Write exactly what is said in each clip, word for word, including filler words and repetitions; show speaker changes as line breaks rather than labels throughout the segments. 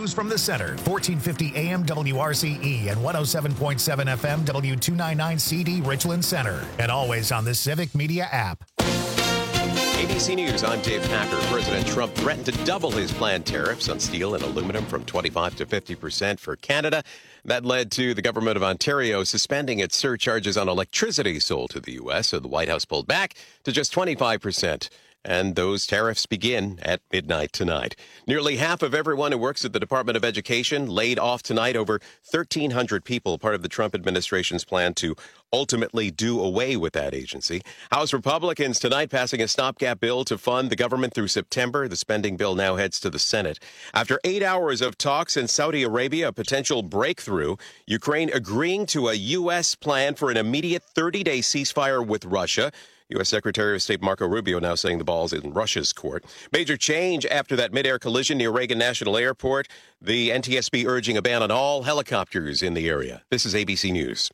News from the Center, fourteen fifty A M W R C E and one oh seven point seven F M W two ninety-nine C D Richland Center. And always on the Civic Media app.
A B C News, I'm Dave Packer. President Trump threatened to double his planned tariffs on steel and aluminum from twenty-five to fifty percent for Canada. That led to the government of Ontario suspending its surcharges on electricity sold to the U S, so the White House pulled back to just twenty-five percent. And those tariffs begin at midnight tonight. Nearly half of everyone who works at the Department of Education laid off tonight. Over thirteen hundred people, part of the Trump administration's plan to ultimately do away with that agency. House Republicans tonight passing a stopgap bill to fund the government through September. The spending bill now heads to the Senate. After eight hours of talks in Saudi Arabia, a potential breakthrough, Ukraine agreeing to a U S plan for an immediate thirty-day ceasefire with Russia. U S. Secretary of State Marco Rubio now saying the ball's in Russia's court. Major change after that mid-air collision near Reagan National Airport. The N T S B urging a ban on all helicopters in the area. This is A B C News.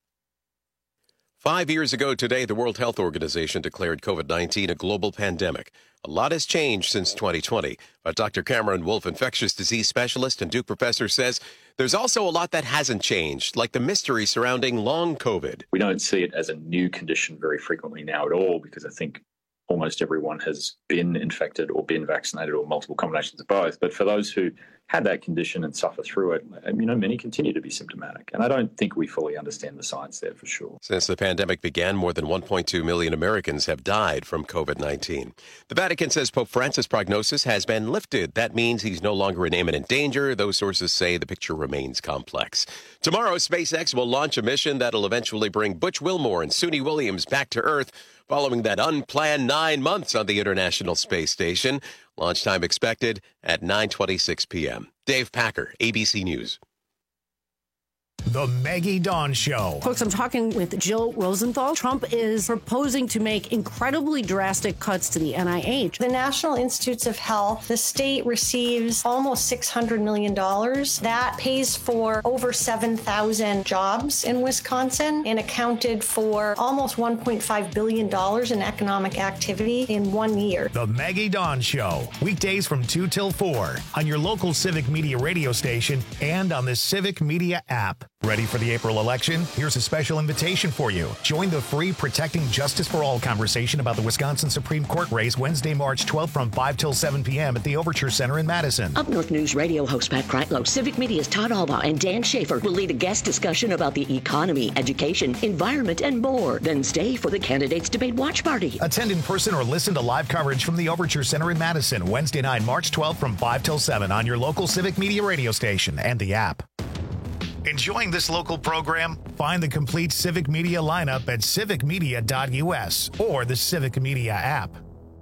Five years ago today, the World Health Organization declared COVID nineteen a global pandemic. A lot has changed since twenty twenty, but Doctor Cameron Wolfe, infectious disease specialist and Duke professor, says there's also a lot that hasn't changed, like the mystery surrounding long COVID.
We don't see it as a new condition very frequently now at all, because I think almost everyone has been infected or been vaccinated or multiple combinations of both. But for those who had that condition and suffer through it, you know, many continue to be symptomatic. And I don't think we fully understand the science there for sure.
Since the pandemic began, more than one point two million Americans have died from COVID nineteen. The Vatican says Pope Francis' prognosis has been lifted. That means he's no longer in imminent danger. Those sources say the picture remains complex. Tomorrow, SpaceX will launch a mission that'll eventually bring Butch Wilmore and Suni Williams back to Earth following that unplanned nine months on the International Space Station. Launch time expected at nine twenty-six p.m. Dave Packer, A B C News.
The Maggie Dawn Show.
Folks, I'm talking with Jill Rosenthal. Trump is proposing to make incredibly drastic cuts to the N I H.
The National Institutes of Health, the state receives almost six hundred million dollars. That pays for over seven thousand jobs in Wisconsin and accounted for almost one point five billion dollars in economic activity in one year.
The Maggie Dawn Show. Weekdays from two till four on your local Civic Media radio station and on the Civic Media app. Ready for the April election? Here's a special invitation for you. Join the free Protecting Justice for All conversation about the Wisconsin Supreme Court race Wednesday, March twelfth from five till seven p.m. at the Overture Center in Madison.
Up North News radio host Pat Kreitlow, Civic Media's Todd Alba, and Dan Schaefer will lead a guest discussion about the economy, education, environment, and more. Then stay for the Candidates Debate Watch Party.
Attend in person or listen to live coverage from the Overture Center in Madison Wednesday night, March twelfth from five till seven on your local Civic Media radio station and the app. Enjoying this local program? Find the complete Civic Media lineup at civic media dot u s or the Civic Media app.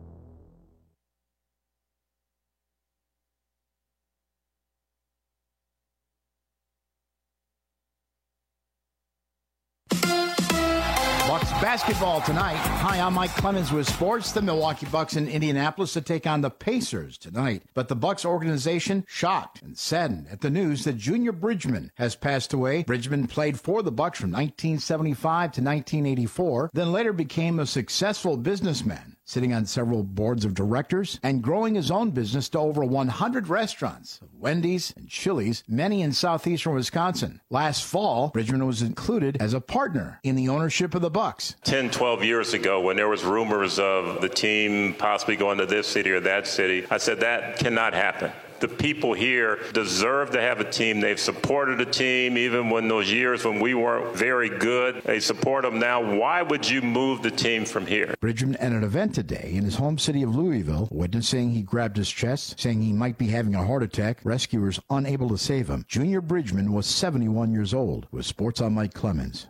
Bucks basketball tonight. Hi, I'm Mike Clemens with sports. The Milwaukee Bucks in Indianapolis to take on the Pacers tonight. But the Bucks organization shocked and saddened at the news that Junior Bridgman has passed away. Bridgman played for the Bucks from nineteen seventy-five to nineteen eighty-four, then later became a successful businessman, sitting on several boards of directors and growing his own business to over one hundred restaurants, Wendy's and Chili's, many in southeastern Wisconsin. Last fall, Bridgman was included as a partner in the ownership of the Bucks.
ten, twelve years ago, when there was rumors of the team possibly going to this city or that city, I said that cannot happen. The people here deserve to have a team. They've supported a team even when those years when we weren't very good. They support them now. Why would you move the team from here?
Bridgman at an event today in his home city of Louisville, witnessing he grabbed his chest, saying he might be having a heart attack. Rescuers unable to save him. Junior Bridgman was seventy-one years old. With Sports, I'm Mike Clemens.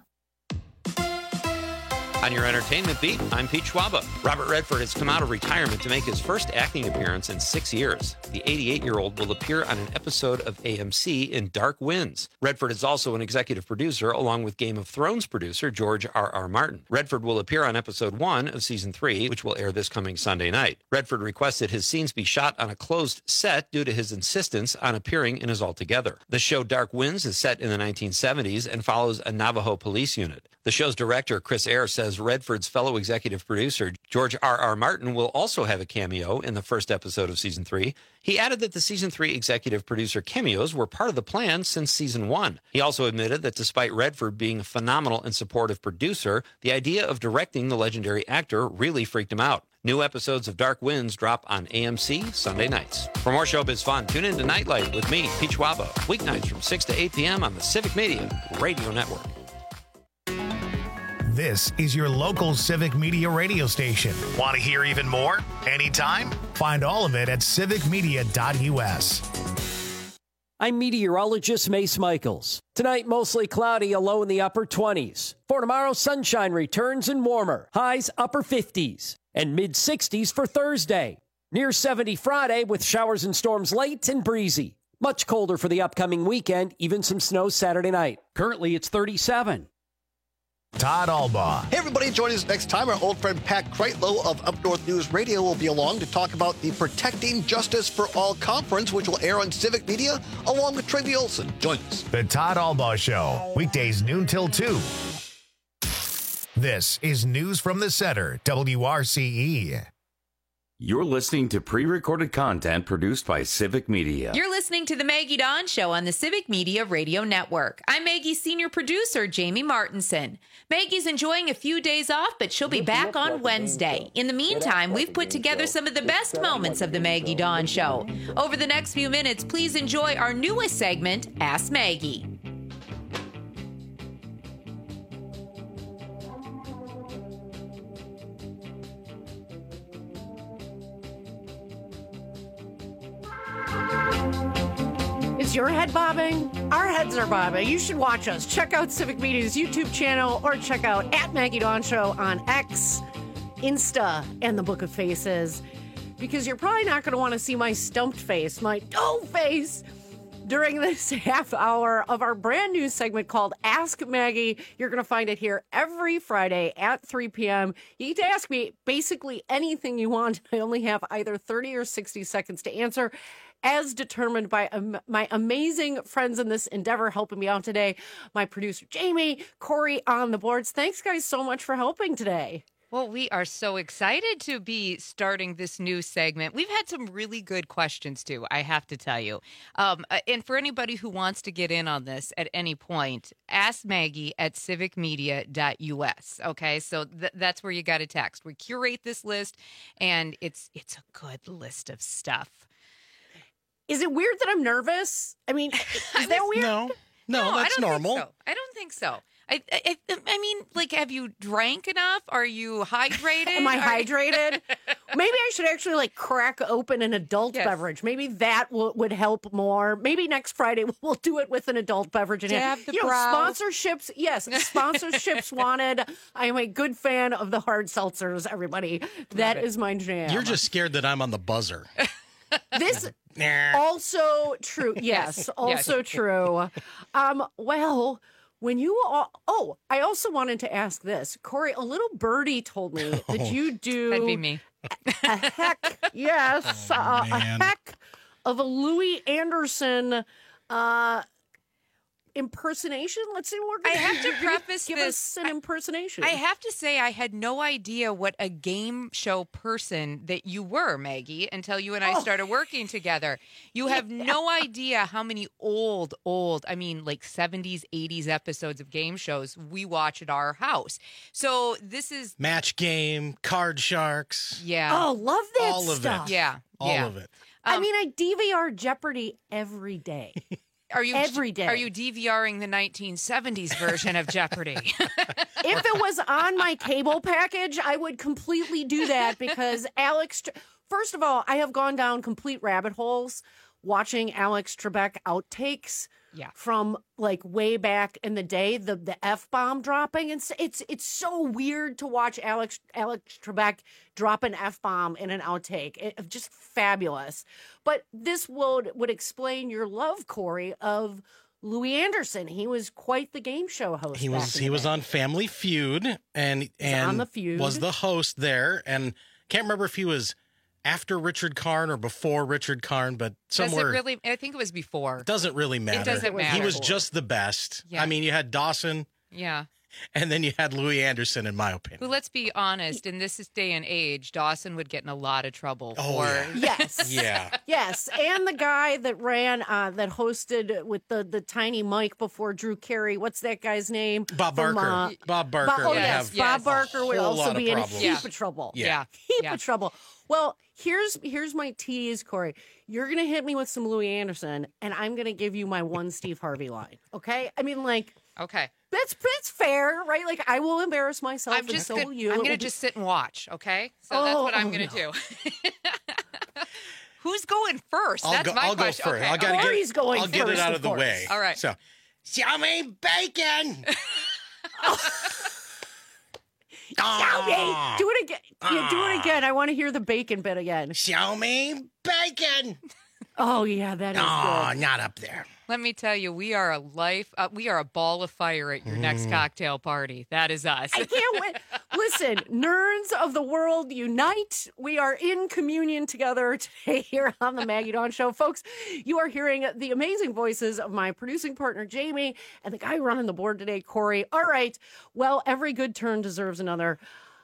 On your entertainment beat, I'm Pete Schwaba. Robert Redford has come out of retirement to make his first acting appearance in six years. The eighty-eight-year-old will appear on an episode of A M C in Dark Winds. Redford is also an executive producer, along with Game of Thrones producer George R R. Martin. Redford will appear on episode one of season three, which will air this coming Sunday night. Redford requested his scenes be shot on a closed set due to his insistence on appearing in his Altogether. The show Dark Winds is set in the nineteen seventies and follows a Navajo police unit. The show's director, Chris Eyre, says Redford's fellow executive producer, George R R. Martin, will also have a cameo in the first episode of season three. He added that the season three executive producer cameos were part of the plan since season one. He also admitted that despite Redford being a phenomenal and supportive producer, the idea of directing the legendary actor really freaked him out. New episodes of Dark Winds drop on A M C Sunday nights. For more showbiz fun, tune in to Nightlight with me, Peach Wabo, weeknights from six to eight p.m. on the Civic Media Radio Network.
This is your local Civic Media radio station. Want to hear even more? Anytime? Find all of it at civic media dot u s.
I'm meteorologist Mace Michaels. Tonight, mostly cloudy, a low in the upper twenties. For tomorrow, sunshine returns and warmer. Highs upper fifties and mid sixties for Thursday. Near seventy Friday with showers and storms late and breezy. Much colder for the upcoming weekend, even some snow Saturday night. Currently, it's thirty-seven.
Todd Albaugh.
Hey, everybody, join us next time. Our old friend Pat Kreitlow of Up North News Radio will be along to talk about the Protecting Justice for All conference, which will air on Civic Media, along with Tracy Olson. Join us.
The Todd Albaugh Show, weekdays noon till two. This is News from the Center, W R C E.
You're listening to pre-recorded content produced by Civic Media.
You're listening to The Maggie Dawn Show on the Civic Media Radio Network. I'm Maggie's senior producer, Jamie Martinson. Maggie's enjoying a few days off, but she'll be back on Wednesday. In the meantime, we've put together some of the best moments of The Maggie Dawn Show. Over the next few minutes, please enjoy our newest segment, Ask Maggie.
Is your head bobbing? Our heads are bobbing. You should watch us. Check out Civic Media's YouTube channel or check out at Maggie Dawn Show on X, Insta, and the Book of Faces. Because you're probably not going to want to see my stumped face, my dough face, during this half hour of our brand new segment called Ask Maggie. You're going to find it here every Friday at three p.m. You get to ask me basically anything you want. I only have either thirty or sixty seconds to answer, as determined by um, my amazing friends in this endeavor helping me out today. My producer, Jamie, Corey on the boards. Thanks, guys, so much for helping today.
Well, we are so excited to be starting this new segment. We've had some really good questions, too, I have to tell you. Um, and for anybody who wants to get in on this at any point, ask Maggie at civic media dot u s. Okay, so th- that's where you got to text. We curate this list, and it's it's a good list of stuff.
Is it weird that I'm nervous? I mean, is that weird?
No, no,
no
that's
I don't
normal.
Think so. I don't think so. I, I I mean, like, have you drank enough? Are you hydrated?
Am I
Are...
hydrated? Maybe I should actually, like, crack open an adult yes. beverage. Maybe that w- would help more. Maybe next Friday we'll do it with an adult beverage. And
Dab the
you know,
brow.
Sponsorships, yes, sponsorships wanted. I am a good fan of the hard seltzers, everybody. That is my jam.
You're just scared that I'm on the buzzer.
This also true. Yes,
yes.
also
yes.
true. Um, well, when you all, oh, I also wanted to ask this, Corey. A little birdie told me that
Oh,
you do
That'd be me.
a, a heck, yes,
Oh,
uh, a
man.
heck of a Louis Anderson uh, impersonation. Let's see. We're gonna,
I have to
you're gonna
preface
give
this.
us an impersonation.
I have to say, I had no idea what a game show person that you were, Maggie, until you and I
Oh.
started working together. You have
Yeah.
no idea how many old, old, I mean, like seventies, eighties episodes of game shows we watch at our house. So this is,
Match Game, Card Sharks,
yeah.
Oh, love that
all of
stuff.
it.
Yeah.
All
yeah.
of it.
I
Um,
mean, I D V R Jeopardy every day.
Are you
every day.
Are you DVRing the nineteen seventies version of Jeopardy?
If it was on my cable package, I would completely do that because Alex, first of all, I have gone down complete rabbit holes watching Alex Trebek outtakes
Yeah.
from like way back in the day, the the F-bomb dropping. And it's, it's it's so weird to watch Alex Alex Trebek drop an F-bomb in an outtake. It, just fabulous. But this would would explain your love, Corey, of Louis Anderson. He was quite the game show host.
He
back
was
in
he
the
was
day.
on Family Feud and and
on The Feud.
was the host there, and can't remember if he was after Richard Karn or before Richard Karn, but somewhere
Does it really? I think it was before.
doesn't really matter.
doesn't matter.
He was just the best.
Yeah.
I mean, you had Dawson.
Yeah.
And then you had Louis Anderson, in my opinion.
Who, let's be honest, in this day and age, Dawson would get in a lot of trouble.
Oh,
for...
yeah.
Yes.
Yeah.
Yes. And the guy that ran, uh, that hosted with the, the tiny mic before Drew Carey. What's that guy's name?
Bob
From,
Barker.
uh,
Bob Barker.
Bob, oh,
would
yes.
have
Bob
yes.
Barker would
a whole
also
lot
be
of
in a
problems.
heap
Yeah.
of trouble.
Yeah.
Yeah.
Heap
Yeah.
of trouble. Well, here's here's my tease, Corey. You're going to hit me with some Louis Anderson, and I'm going to give you my one Steve Harvey line. Okay? I mean, like...
Okay.
That's that's fair, right? Like, I will embarrass myself,
I'm just
and so
gonna,
will you.
I'm
It
going
will
to
be-
just sit and watch, okay? So
Oh,
that's what I'm
oh,
going to
no.
do. Who's going first?
I'll
that's
go,
my
I'll
question.
go first.
Okay.
I'll gotta
Corey's
get,
going
I'll get it
first,
out
of
of the
course.
way.
All right.
So, show me bacon.
Show me. Do it again. Yeah, do it again. I want to hear the bacon bit again.
Show me bacon.
Oh yeah, that is
Oh,
good.
not up there.
Let me tell you, we are a life. Uh, we are a ball of fire at your next cocktail party. That is us.
I can't wait. Listen, nerds of the world unite. We are in communion together today here on the Maggie Dawn Show. Folks, you are hearing the amazing voices of my producing partner, Jamie, and the guy running the board today, Corey. All right. Well, every good turn deserves another.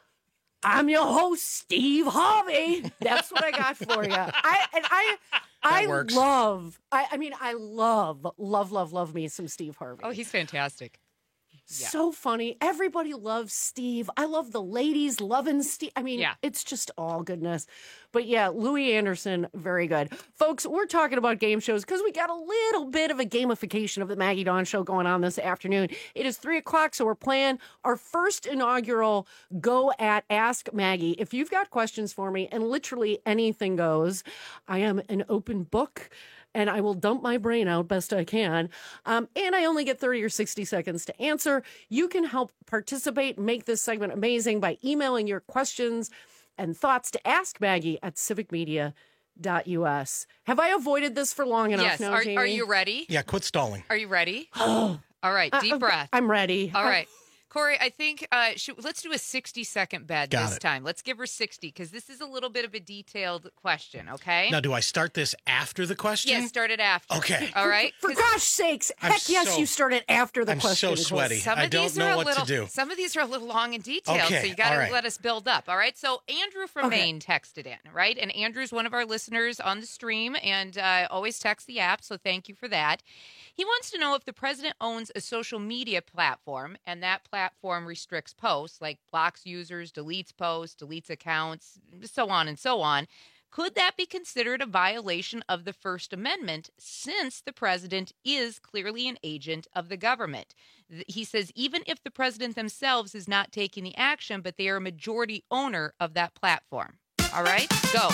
I'm your host, Steve Harvey. That's what I got for you. I and I I
works.
love I, I mean I love love love love me some Steve Harvey.
Oh, he's fantastic. Yeah.
So funny. Everybody loves Steve. I love the ladies loving Steve. I mean,
Yeah.
it's just all goodness. But yeah, Louis Anderson, very good. Folks, we're talking about game shows because we got a little bit of a gamification of the Maggie Dawn Show going on this afternoon. It is three o'clock, so we're playing our first inaugural Go at Ask Maggie. If you've got questions for me, and literally anything goes, I am an open book. And I will dump my brain out best I can. Um, and I only get thirty or sixty seconds to answer. You can help participate, make this segment amazing by emailing your questions and thoughts to Ask Maggie at civic media dot U S. Have I avoided this for long enough
Yes.
now,
Are,
Jamie?
are you ready?
Yeah, quit stalling.
Are you ready? All right. Deep
Uh,
breath.
I'm ready.
All right. Corey, I think uh, should, let's do a sixty second bed
Got
this
it.
time. Let's give her sixty because this is a little bit of a detailed question, okay?
Now, do I start this after the question?
Yeah, start it after.
Okay.
All right?
For gosh sakes,
I'm
heck yes,
so-
you started after the
I'm
question.
so sweaty.
Some
I
of
don't
these
know
are a
what
little,
to do.
Some of these are a little long and detailed,
Okay,
so you got to
all right.
let us build up. All right. So Andrew from
Okay.
Maine texted in, right? And Andrew's one of our listeners on the stream and uh, always texts the app, so thank you for that. He wants to know if the president owns a social media platform and that platform restricts posts, like blocks users, deletes posts, deletes accounts, so on and so on. Could that be considered a violation of the First Amendment since the president is clearly an agent of the government? Th- He says even if the president themselves is not taking the action, but they are a majority owner of that platform. All right, go.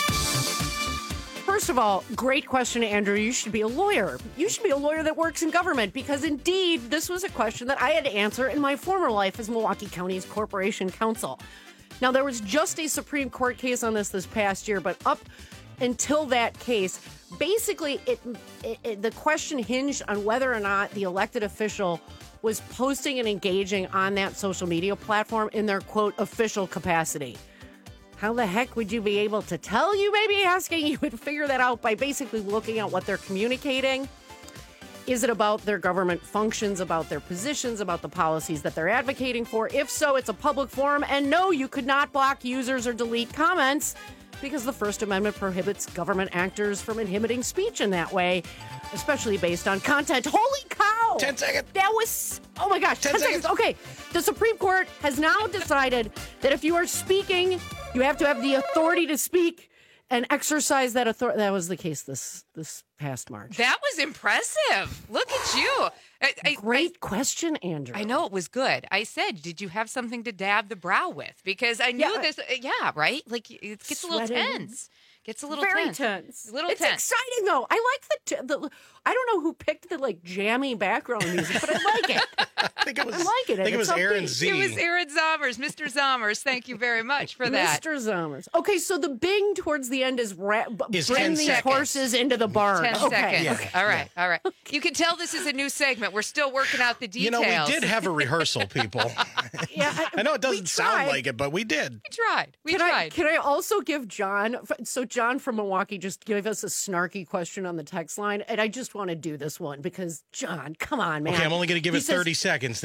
First of all, great question, Andrew. You should be a lawyer. You should be a lawyer that works in government because, indeed, this was a question that I had to answer in my former life as Milwaukee County's Corporation Counsel. Now, there was just a Supreme Court case on this this past year, but up until that case, basically, it, it, it the question hinged on whether or not the elected official was posting and engaging on that social media platform in their, quote, official capacity. How the heck would you be able to tell? You may be asking. You would figure that out by basically looking at what they're communicating. Is it about their government functions, about their positions, about the policies that they're advocating for? If so, it's a public forum. And no, you could not block users or delete comments because the First Amendment prohibits government actors from inhibiting speech in that way, especially based on content. Holy cow!
Ten seconds.
That was, oh my gosh, ten,
Ten
seconds.
seconds.
Okay, the Supreme Court has now decided that if you are speaking, you have to have the authority to speak and exercise that authority. That was the case this this past March.
That was impressive. Look at you. I, I,
Great question, Andrew.
I know it was good. I said, did you have something to dab the brow with? Because I knew
Yeah.
this. Yeah, right? Like it gets a little
Sweating.
tense. Gets a little
Very
tense.
tense.
A little
it's
tense.
exciting though. I like the, t- the. I don't know who picked the like jammy background music, but I like it.
I think it was,
I like it.
I think it
It's
was Aaron
upbeat.
Z.
It was Aaron Zommers, Mister Zommers. Thank you very much for that.
Mister Zommers. Okay, so the bing towards the end is, ra- b-
Is
bring
ten
these
seconds.
horses into the barn.
Ten
okay.
seconds.
Yeah.
All right. All right. You can tell this is a new segment. We're still working out the
You
details.
know, we did have a rehearsal, people.
Yeah, I,
I know it doesn't
we
sound
tried.
like it, but we did.
We tried. We
can I
tried.
can I also give John? So John from Milwaukee just gave us a snarky question on the text line, and I just want to do this one because John, come on, man.
Okay, I'm only going to give
He
it
says-
thirty seconds then.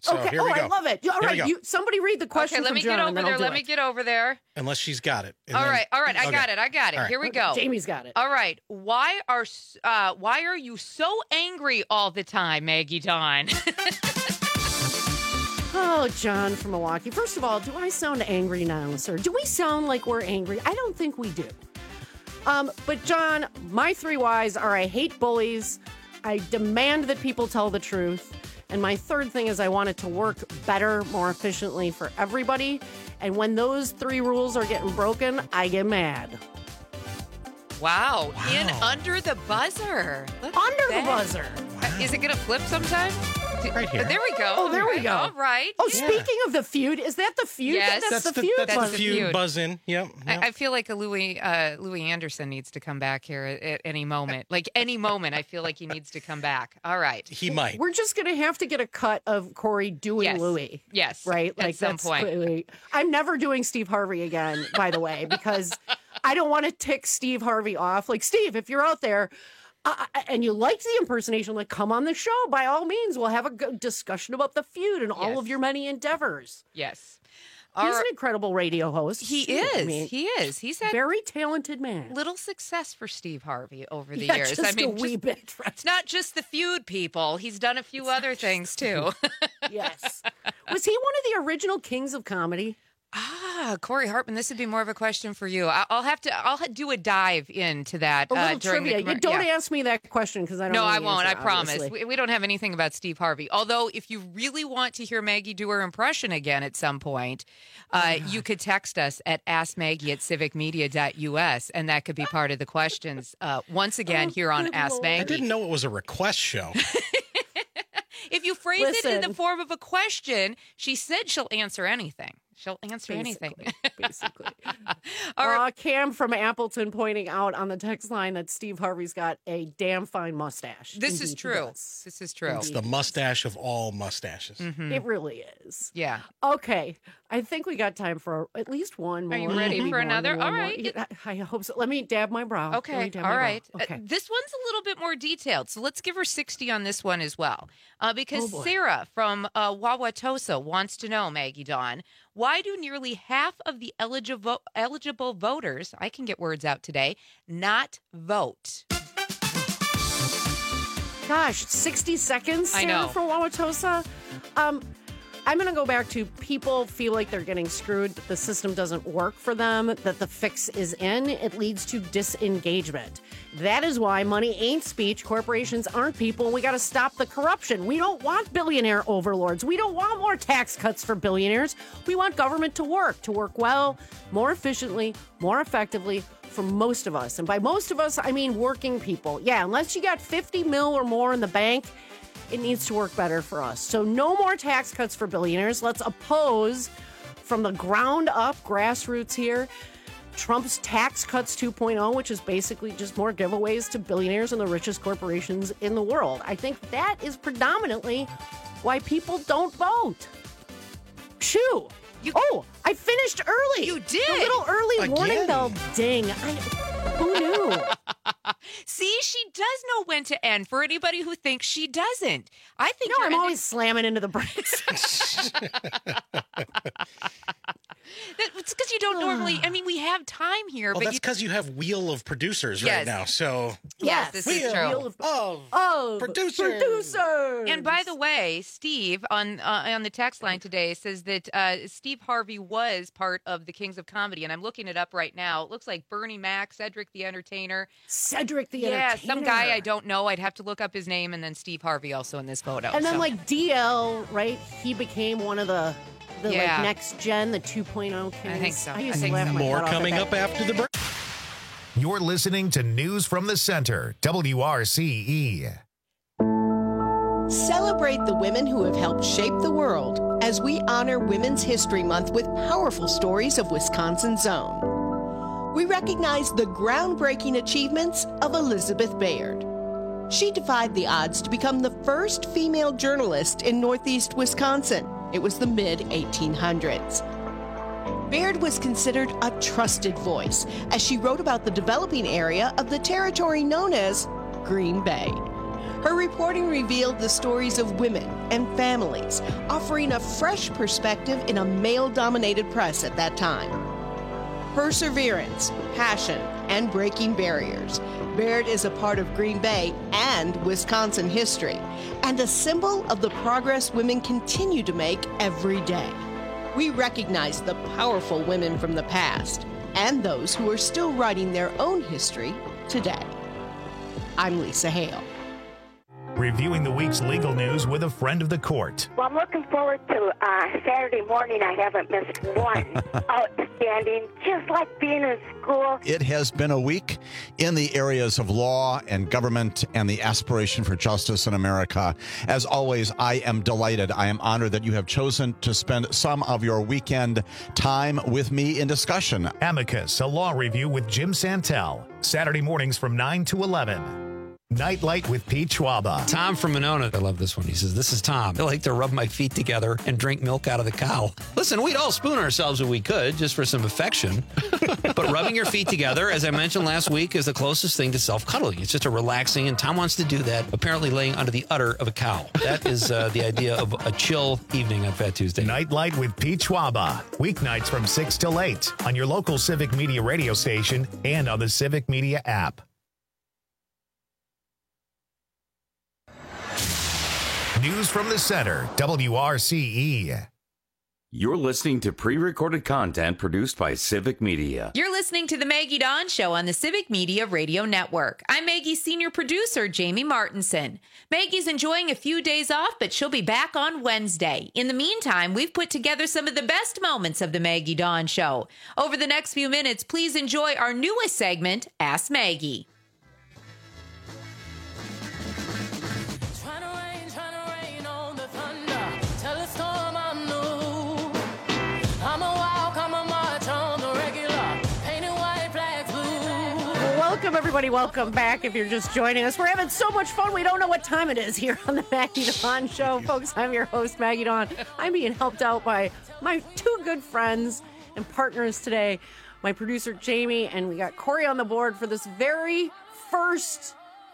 So
okay.
here we
oh,
go.
I love it. All
Here we
right,
go.
you, somebody read the question.
Okay, let
from
me
John,
get over
and then
there.
I'll do
Let
it.
me get over there.
Unless she's got it. And
All
then-
right, all right, I
Okay.
got it. I got it.
All right.
Here we go.
Jamie's got it.
All right. Why are uh, why are you so angry all the time, Maggie Dawn?
Oh, John from Milwaukee. First of all, do I sound angry now, sir? Do we sound like we're angry? I don't think we do. Um, but John, my three whys are I hate bullies, I demand that people tell the truth, and my third thing is I want it to work better, more efficiently for everybody. And when those three rules are getting broken, I get mad.
Wow. In under the buzzer. Look at
Under the
that.
buzzer.
Uh, Is it going to flip sometime?
Right here.
There we go.
Oh, there we go.
All right.
Oh,
Yeah.
speaking of the feud, is that the feud?
Yes.
that's,
That's
the,
the,
feud.
that's
buzzer.
the feud,
feud.
buzz in. Yep. yep.
I, I feel like a Louis uh, Louis Anderson needs to come back here at, at any moment. Like any moment, I feel like he needs to come back. All right.
He might.
We're just going to have to get a cut of Corey doing
Yes.
Louis.
Yes.
Right?
At
Like
some
that's
point.
clearly- I'm never doing Steve Harvey again, by the way, because I don't want to tick Steve Harvey off. Like, Steve, if you're out there uh, and you liked the impersonation, like, come on the show. By all means, we'll have a good discussion about the feud and all
Yes.
of your many endeavors.
Yes.
He's
All
an
right.
incredible radio host.
He
too. I
is.
mean,
He is. He's had
very talented man.
little success for Steve Harvey over the
Yeah,
years.
just
I mean,
a wee
just-
bit. Right?
it's not just the feud, people. He's done a few other things too.
Yes. Was he one of the original kings of comedy?
Ah, Corey Hartman, this would be more of a question for you. I- I'll have to. I'll ha- do a dive into that
A little
uh, during
trivia.
the.
You don't
yeah.
ask me that question because I don't
No,
know
I
the
won't.
answer,
I promise.
obviously.
We, we don't have anything about Steve Harvey. Although, if you really want to hear Maggie do her impression again at some point, uh,
Oh,
you could text us at ask maggie at civic media dot u s, and that could be part of the questions uh, once again
Oh,
here on
good
Ask
Lord.
Maggie.
I didn't know it was a request show.
If you phrase it in the
Listen.
form of a question, she said she'll answer anything. She'll answer anything.
Basically.
All right.
Uh, Cam from Appleton pointing out on the text line that Steve Harvey's got a damn fine mustache.
This is
Indeed, he
true.
does.
This is true.
It's the mustache of all mustaches.
Mhm.
It really is.
Yeah.
Okay. I think we got time for at least one more.
Are you ready
maybe
for
more
another?
than one
All
more.
right.
Yeah, I hope so. Let me dab my brow. Let me
Okay.
dab
All
my brow.
right. Uh,
Okay.
this one's a little bit more detailed, so let's give her sixty on this one as well. Uh, because
Oh, boy.
Sarah from uh, Wauwatosa wants to know, Maggie Dawn, why do nearly half of the eligible eligible voters, I can get words out today, not vote?
Gosh, sixty seconds,
I
Sarah
know.
from Wauwatosa. Um, I'm going to go back to people feel like they're getting screwed, that the system doesn't work for them, that the fix is in. It leads to disengagement. That is why money ain't speech. Corporations aren't people, and we got to stop the corruption. We don't want billionaire overlords. We don't want more tax cuts for billionaires. We want government to work, to work well, more efficiently, more effectively for most of us. And by most of us, I mean working people. Yeah, unless you got fifty mil or more in the bank, it needs to work better for us. So no more tax cuts for billionaires. Let's oppose from the ground up, grassroots here, Trump's Tax Cuts two point oh, which is basically just more giveaways to billionaires and the richest corporations in the world. I think that is predominantly why people don't vote. Shoo!
You-
oh, I finished early.
You did.
The little early warning
Again.
bell ding. I, who knew?
See, she does know when to end for anybody who thinks she doesn't. I think
No,
you're
I'm
ending-
always slamming into the brakes.
That- It's because you don't normally. I mean, we have time here,
Well,
but
that's
you,
because you have wheel of producers
Yes.
right now. So
yes, this is
Wheel
true.
Wheel of-
of
Oh,
Producers.
producers.
And by the way, Steve on uh, on the text line today says that uh, Steve Harvey was part of the Kings of Comedy, and I'm looking it up right now. It looks like Bernie Mac, Cedric the Entertainer,
Cedric the
yeah,
Entertainer.
some guy I don't know. I'd have to look up his name, and then Steve Harvey also in this photo.
And then
so.
like D L, right? He became one of the the
Yeah.
like next gen, the two point oh kings.
I think so.
I used
I
to
think
laugh
so.
my
more
butt off at
coming
that.
up after the break.
You're listening to News from the Center, W R C E.
Celebrate the women who have helped shape the world as we honor Women's History Month with powerful stories of Wisconsin's own. We recognize the groundbreaking achievements of Elizabeth Bayard. She defied the odds to become the first female journalist in Northeast Wisconsin. It was the mid eighteen hundreds. Bayard was considered a trusted voice as she wrote about the developing area of the territory known as Green Bay. Her reporting revealed the stories of women and families, offering a fresh perspective in a male-dominated press at that time. Perseverance, passion, and breaking barriers. Baird is a part of Green Bay and Wisconsin history, and a symbol of the progress women continue to make every day. We recognize the powerful women from the past and those who are still writing their own history today. I'm Lisa Hale.
Reviewing the week's legal news with a friend of the court.
Well, I'm looking forward to uh, Saturday morning. I haven't missed one. Outstanding, just like being in school.
It has been a week in the areas of law and government and the aspiration for justice in America. As always, I am delighted. I am honored that you have chosen to spend some of your weekend time with me in discussion.
Amicus, a law review with Jim Santel. Saturday mornings from nine to eleven. Nightlight with Pete Schwaba.
Tom from Monona. I love this one. He says, this is Tom. I like to rub my feet together and drink milk out of the cow. Listen, we'd all spoon ourselves if we could, just for some affection. But rubbing your feet together, as I mentioned last week, is the closest thing to self-cuddling. It's just a relaxing, and Tom wants to do that, apparently laying under the udder of a cow. That is uh, the idea of a chill evening on Fat Tuesday.
Nightlight with Pete Schwaba. Weeknights from six till eight on your local Civic Media radio station and on the Civic Media app. News from the Center, W R C E.
You're listening to pre-recorded content produced by Civic Media.
You're listening to the Maggie Dawn Show on the Civic Media Radio Network. I'm Maggie's senior producer, Jamie Martinson. Maggie's enjoying a few days off, but she'll be back on Wednesday. In the meantime, we've put together some of the best moments of the Maggie Dawn Show. Over the next few minutes, please enjoy our newest segment, Ask Maggie.
Welcome, everybody. Welcome back. If you're just joining us, we're having so much fun. We don't know what time it is here on the Maggie Dawn Show. Folks, I'm your host, Maggie Dawn. I'm being helped out by my two good friends and partners today, my producer, Jamie, and we got Corey on the board for this very first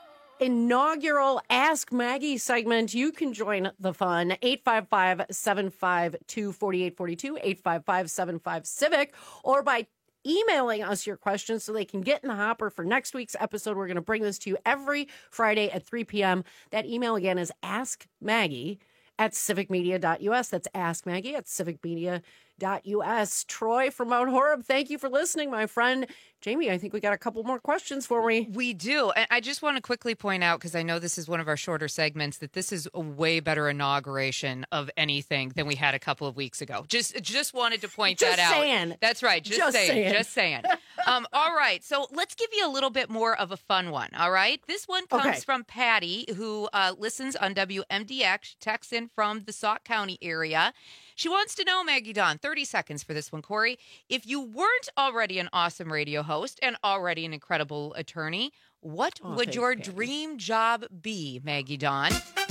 inaugural Ask Maggie segment. You can join the fun. eight five five, seven five two, four eight four two, eight five five, seven five, CIVIC, or by emailing us your questions so they can get in the hopper for next week's episode. We're going to bring this to you every Friday at three p.m. That email again is askmaggie at civic media dot u s. That's askmaggie at civic media dot u s. Troy from Mount Horeb, thank you for listening, my friend. Jamie, I think we got a couple more questions for me.
We do. And I just want to quickly point out, because I know this is one of our shorter segments, that this is a way better inauguration of anything than we had a couple of weeks ago. Just just wanted to point
just
that out.
Saying.
That's right. Just,
just
saying.
saying.
Just saying. um, all right. So let's give you a little bit more of a fun one. All right. This one comes
okay.
from Patty, who uh, listens on W M D X. She texts in from the Sauk County area. She wants to know, Maggie Dawn, thirty seconds for this one, Corey. If you weren't already an awesome radio host and already an incredible attorney, what
oh,
would
thanks,
your
Patty.
dream job be, Maggie Dawn?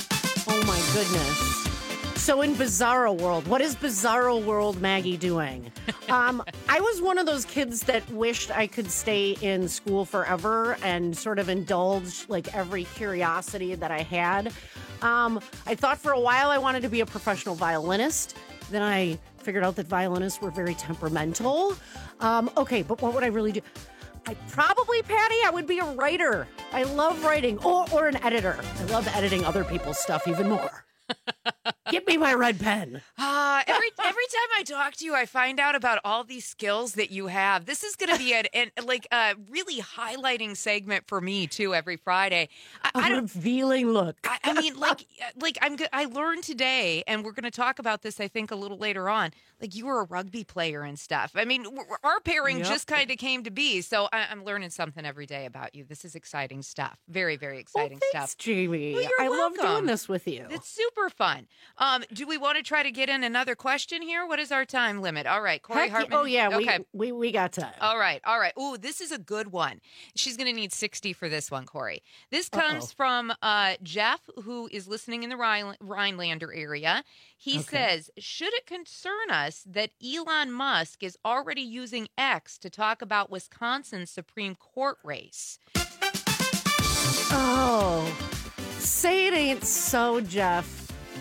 Oh, my goodness. So in Bizarro World, what is Bizarro World Maggie doing? Um, I was one of those kids that wished I could stay in school forever and sort of indulge like every curiosity that I had. Um, I thought for a while I wanted to be a professional violinist. Then I figured out that violinists were very temperamental. Um, okay, but what would I really do? I probably, Patty, I would be a writer. I love writing, or, or an editor. I love editing other people's stuff even more. Give me my red pen.
Uh, every every time I talk to you, I find out about all these skills that you have. This is going to be an, an like a really highlighting segment for me too. Every Friday, I,
a
I don't,
revealing look.
I, I mean, like like I'm go- I learned today, and we're going to talk about this. I think a little later on. Like you were a rugby player and stuff. I mean, w- our pairing
Yep.
just kind of came to be. So I, I'm learning something every day about you. This is exciting stuff. Very very exciting
well, thanks,
stuff.
Jamie.
Well, you're
I love
welcome.
doing this with you.
It's super fun. Um, do we want to try to get in another question here? What is our time limit? All right, Corey
Heck,
Hartman.
oh yeah,
okay.
we, we we got time.
All right, all right. Ooh, this is a good one. She's going to need sixty for this one, Corey. This comes
Uh-oh.
from uh, Jeff, who is listening in the Rhine- Rhinelander area. He
Okay.
says, should it concern us that Elon Musk is already using X to talk about Wisconsin's Supreme Court race?
Oh, Say it ain't so, Jeff.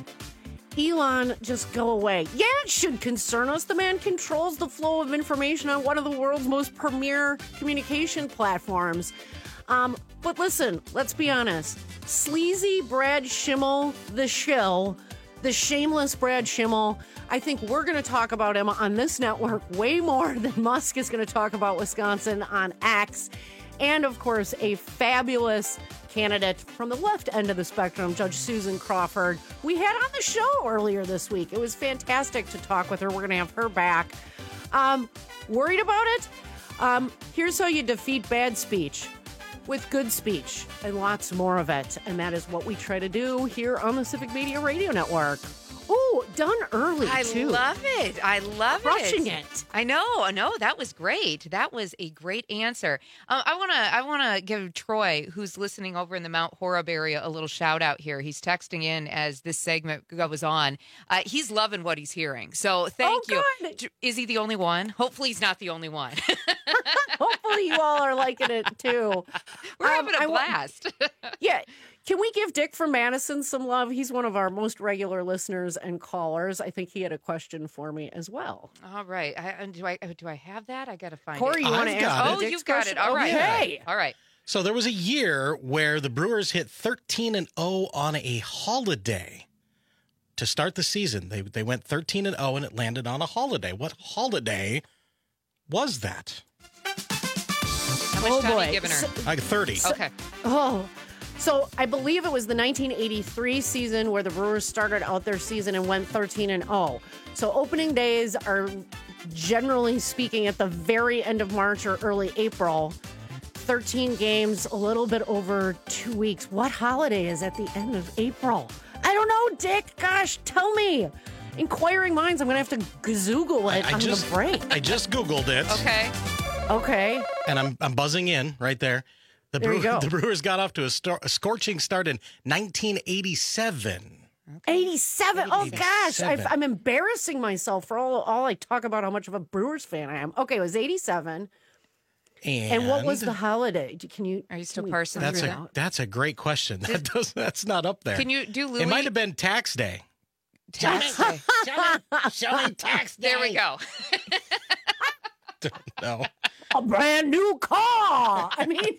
Elon, just go away. Yeah, it should concern us. The man controls the flow of information on one of the world's most premier communication platforms. Um, but listen, let's be honest. Sleazy Brad Schimmel, the shill, the shameless Brad Schimmel, I think we're going to talk about him on this network way more than Musk is going to talk about Wisconsin on X. And, of course, a fabulous candidate from the left end of the spectrum, Judge Susan Crawford, we had on the show earlier this week. It was fantastic to talk with her. We're going to have her back. Um, worried about it? Um, here's how you defeat bad speech. With good speech and lots more of it. And that is what we try to do here on the Civic Media Radio Network. Ooh, done early,
I
too.
love it. I love
Crushing
it.
it.
I know. No, that was great. That was a great answer. Um, I want to I want to give Troy, who's listening over in the Mount Horeb area, a little shout out here. He's texting in as this segment goes on. Uh, he's loving what he's hearing. So thank
oh,
you. Good. Is he the only one? Hopefully he's not the only one.
Hopefully you all are liking it, too.
We're
um,
having a
I
blast.
yeah. Can we give Dick from Madison some love? He's one of our most regular listeners and callers. I think he had a question for me as well.
All right. I, do I do I have that? I got to find
Corey,
it.
you want to answer?
Oh, you've got it. All right.
Okay.
All right.
So there was a year where the Brewers hit thirteen and oh on a holiday to start the season. They they went thirteen and oh and it landed on a holiday. What holiday was that?
How much
oh,
time
boy.
are you giving her?
So,
like thirty.
Okay.
Oh, so I believe it was the nineteen eighty-three season where the Brewers started out their season and went thirteen and oh. So opening days are generally speaking at the very end of March or early April. thirteen games, a little bit over two weeks. What holiday is at the end of April? I don't know, Dick. Gosh, tell me. Inquiring minds, I'm going to have to Google it
I, I
on
just,
the break.
I just Googled it.
Okay.
Okay.
And I'm I'm buzzing in right there. The,
there you go.
the Brewers got off to a, star, a scorching start in nineteen eighty-seven.
Okay. eighty-seven. Oh, gosh. I've, I'm embarrassing myself for all, all I talk about how much of a Brewers fan I am. Okay, it was eighty-seven.
And,
and what was the holiday? Can you?
Are you still parsing
That's
through
a
that?
that's a great question. That does that's not up there.
Can you do Louis?
It might have been tax day.
Tax day.
Show me tax day.
There we go.
Don't know.
A brand new car. I mean,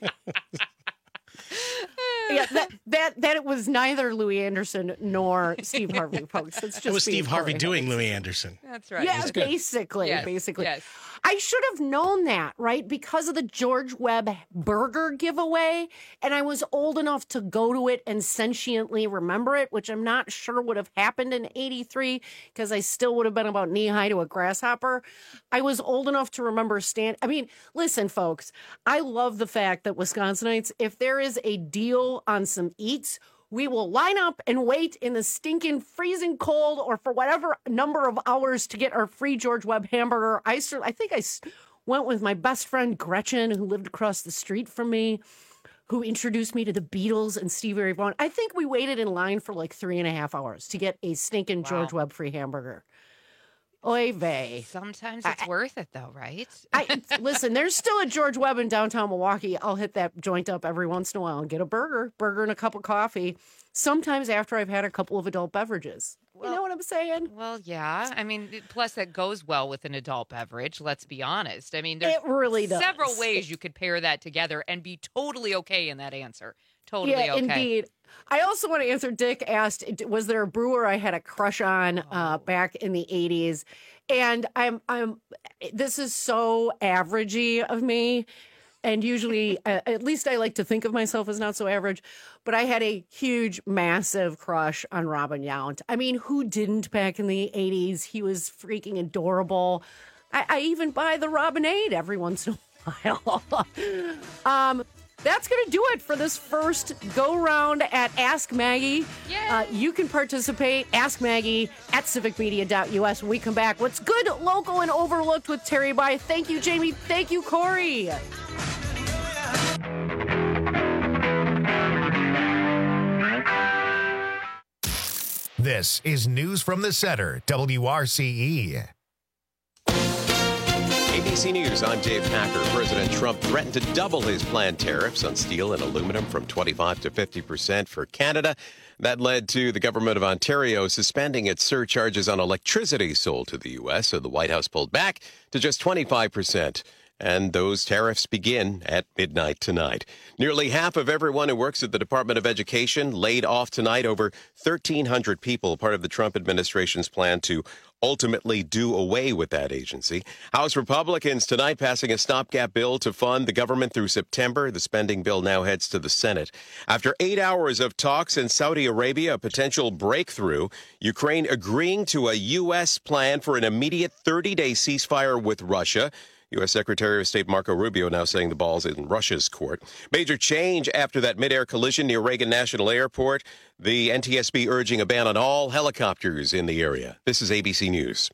yeah, that that that it was neither Louis Anderson nor Steve Harvey, folks. It's just
It was Steve Harvey
Corey
doing
Hicks.
Louis Anderson.
That's right.
Yeah, basically,
Yes,
basically.
yes.
I should have known that, right? Because of the George Webb burger giveaway. And I was old enough to go to it and sentiently remember it, which I'm not sure would have happened in eighty-three because I still would have been about knee high to a grasshopper. I was old enough to remember stand. I mean, listen, folks, I love the fact that Wisconsinites, if there is a deal on some eats, we will line up and wait in the stinking freezing cold or for whatever number of hours to get our free George Webb hamburger. I, I think I went with my best friend Gretchen, who lived across the street from me, who introduced me to the Beatles and Stevie Ray Vaughan. I think we waited in line for like three and a half hours to get a stinking
Wow.
George Webb free hamburger. Oy vey.
Sometimes it's
I,
worth it, though, right?
I listen, there's still a George Webb in downtown Milwaukee. I'll hit that joint up every once in a while and get a burger, burger and a cup of coffee. Sometimes after I've had a couple of adult beverages.
Well,
you know what I'm saying?
Well, yeah. I mean, plus that goes well with an adult beverage. Let's be honest. I mean, there's
It really does.
several ways you could pair that together and be totally okay in that answer. Totally
yeah,
okay.
indeed. I also want to answer. Dick asked, was there a brewer I had a crush on uh, back in the eighties? And I'm, I'm. This is so averagey of me, and usually, uh, at least I like to think of myself as not so average. But I had a huge, massive crush on Robin Yount. I mean, who didn't back in the eighties? He was freaking adorable. I, I even buy the Robinade every once in a while. um. That's going to do it for this first go-round at Ask Maggie. Uh, you can participate, Ask Maggie, at civic media dot u s. When we come back, what's good, local, and overlooked with Terry By. Thank you, Jamie. Thank you, Corey.
This is News from the Center, W R C E.
A B B C News, I'm Dave Packer. President Trump threatened to double his planned tariffs on steel and aluminum from twenty-five to fifty percent for Canada. That led to the government of Ontario suspending its surcharges on electricity sold to the U S, so the White House pulled back to just twenty-five percent. And those tariffs begin at midnight tonight. Nearly half of everyone who works at the Department of Education laid off tonight. Over thirteen hundred people, part of the Trump administration's plan to ultimately do away with that agency. House Republicans tonight passing a stopgap bill to fund the government through September. The spending bill now heads to the Senate. After eight hours of talks in Saudi Arabia, a potential breakthrough, Ukraine agreeing to a U S plan for an immediate thirty-day ceasefire with Russia. U S. Secretary of State Marco Rubio now saying the ball's in Russia's court. Major change after that mid-air collision near Reagan National Airport. The N T S B urging a ban on all helicopters in the area. This is A B C News.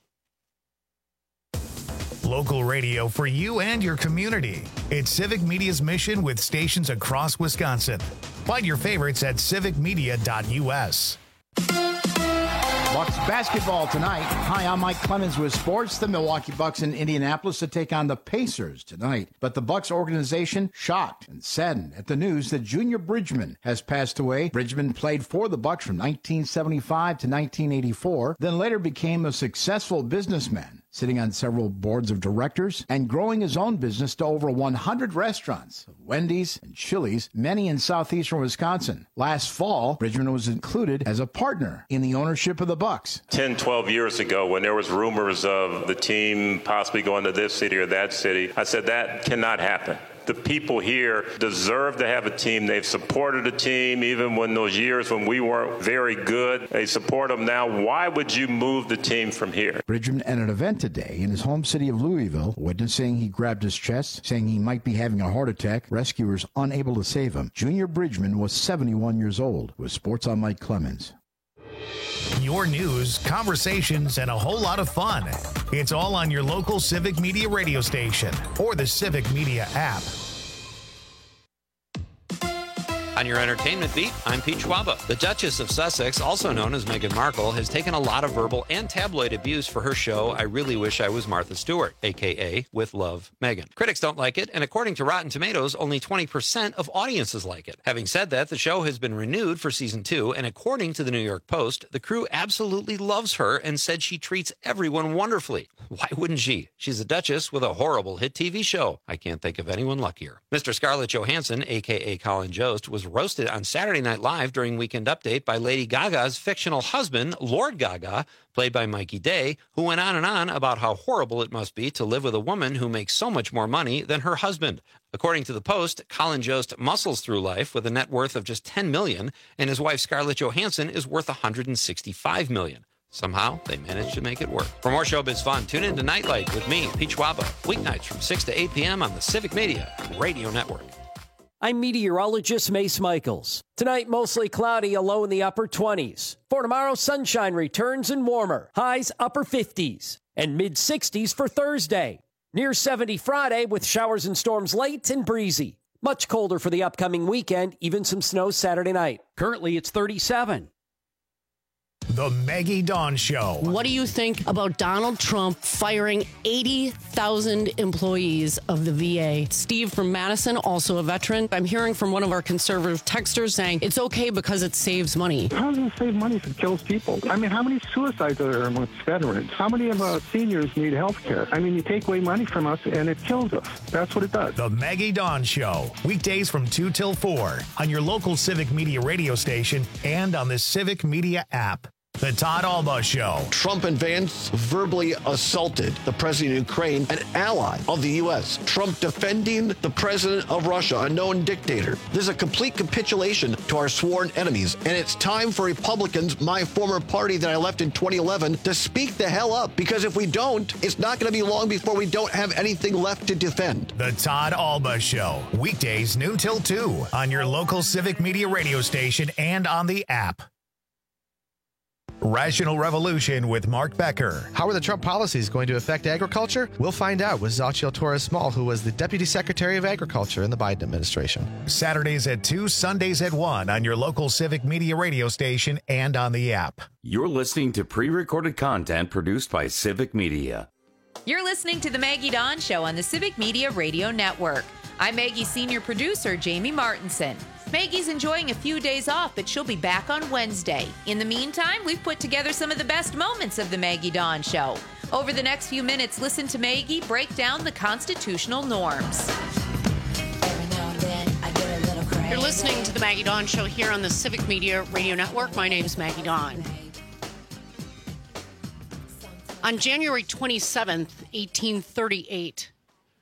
Local radio for you and your community. It's Civic Media's mission with stations across Wisconsin. Find your favorites at civic media dot U S.
Bucks basketball tonight. Hi, I'm Mike Clemens with sports. The Milwaukee Bucks in Indianapolis to take on the Pacers tonight. But the Bucks organization shocked and saddened at the news that Junior Bridgman has passed away. Bridgman played for the Bucks from nineteen seventy-five to nineteen eighty-four, then later became a successful businessman, sitting on several boards of directors and growing his own business to over one hundred restaurants, Wendy's and Chili's, many in southeastern Wisconsin. Last fall, Bridgman was included as a partner in the ownership of the Bucks.
ten, twelve years ago, when there was rumors of the team possibly going to this city or that city, I said that cannot happen. The people here deserve to have a team. They've supported a team even when those years when we weren't very good. They support them now. Why would you move the team from here?
Bridgman at an event today in his home city of Louisville, witnessing he grabbed his chest, saying he might be having a heart attack. Rescuers unable to save him. Junior Bridgman was seventy-one years old. With Sports, I'm Mike Clemens.
Your news, conversations, and a whole lot of fun. It's all on your local Civic Media radio station or the Civic Media app.
On your entertainment beat, I'm Pete Schwaba. The Duchess of Sussex, also known as Meghan Markle, has taken a lot of verbal and tabloid abuse for her show I Really Wish I Was Martha Stewart, a k a. With Love, Meghan. Critics don't like it, and according to Rotten Tomatoes, only twenty percent of audiences like it. Having said that, the show has been renewed for season two, and according to the New York Post, the crew absolutely loves her and said she treats everyone wonderfully. Why wouldn't she? She's a Duchess with a horrible hit T V show. I can't think of anyone luckier. Mister Scarlett Johansson, a k a. Colin Jost, was roasted on Saturday Night Live during Weekend Update by Lady Gaga's fictional husband, Lord Gaga, played by Mikey Day, who went on and on about how horrible it must be to live with a woman who makes so much more money than her husband. According to the Post, Colin Jost muscles through life with a net worth of just ten million dollars, and his wife Scarlett Johansson is worth one hundred sixty-five million dollars. Somehow, they managed to make it work. For more showbiz fun, tune in to Nightlight with me, Pete Schwaba, weeknights from six to eight p.m. on the Civic Media Radio Network.
I'm meteorologist Mace Michaels. Tonight, mostly cloudy, a low in the upper twenties. For tomorrow, sunshine returns and warmer. Highs upper fifties and mid sixties for Thursday. Near seventy Friday with showers and storms late and breezy. Much colder for the upcoming weekend, even some snow Saturday night. Currently, it's thirty-seven.
The Maggie Dawn Show.
What do you think about Donald Trump firing eighty thousand employees of the V A? Steve from Madison, also a veteran. I'm hearing from one of our conservative texters saying it's okay because it saves money.
How does it save money if it kills people? I mean, how many suicides are there amongst veterans? How many of our seniors need health care? I mean, you take away money from us and it kills us. That's what it does.
The Maggie Dawn Show. Weekdays from two till four on your local Civic Media radio station and on the Civic Media app. The Todd Alba Show.
Trump and Vance verbally assaulted the president of Ukraine, an ally of the U S. Trump defending the president of Russia, a known dictator. This is a complete capitulation to our sworn enemies. And it's time for Republicans, my former party that I left in twenty eleven, to speak the hell up. Because if we don't, it's not going to be long before we don't have anything left to defend.
The Todd Alba Show. Weekdays noon till two on your local Civic Media radio station and on the app. Rational Revolution with Mark Becker.
How are the Trump policies going to affect agriculture? We'll find out with Xochitl Torres-Small, who was the Deputy Secretary of Agriculture in the Biden administration.
Saturdays at two, Sundays at one on your local Civic Media radio station and on the app.
You're listening to pre-recorded content produced by Civic Media.
You're listening to The Maggie Dawn Show on the Civic Media Radio Network. I'm Maggie's senior producer, Jamie Martinson. Maggie's enjoying a few days off, but she'll be back on Wednesday. In the meantime, we've put together some of the best moments of The Maggie Dawn Show. Over the next few minutes, listen to Maggie break down the constitutional norms.
You're listening to The Maggie Dawn Show here on the Civic Media Radio Network. My name is Maggie Dawn. On January twenty-seventh, eighteen thirty-eight,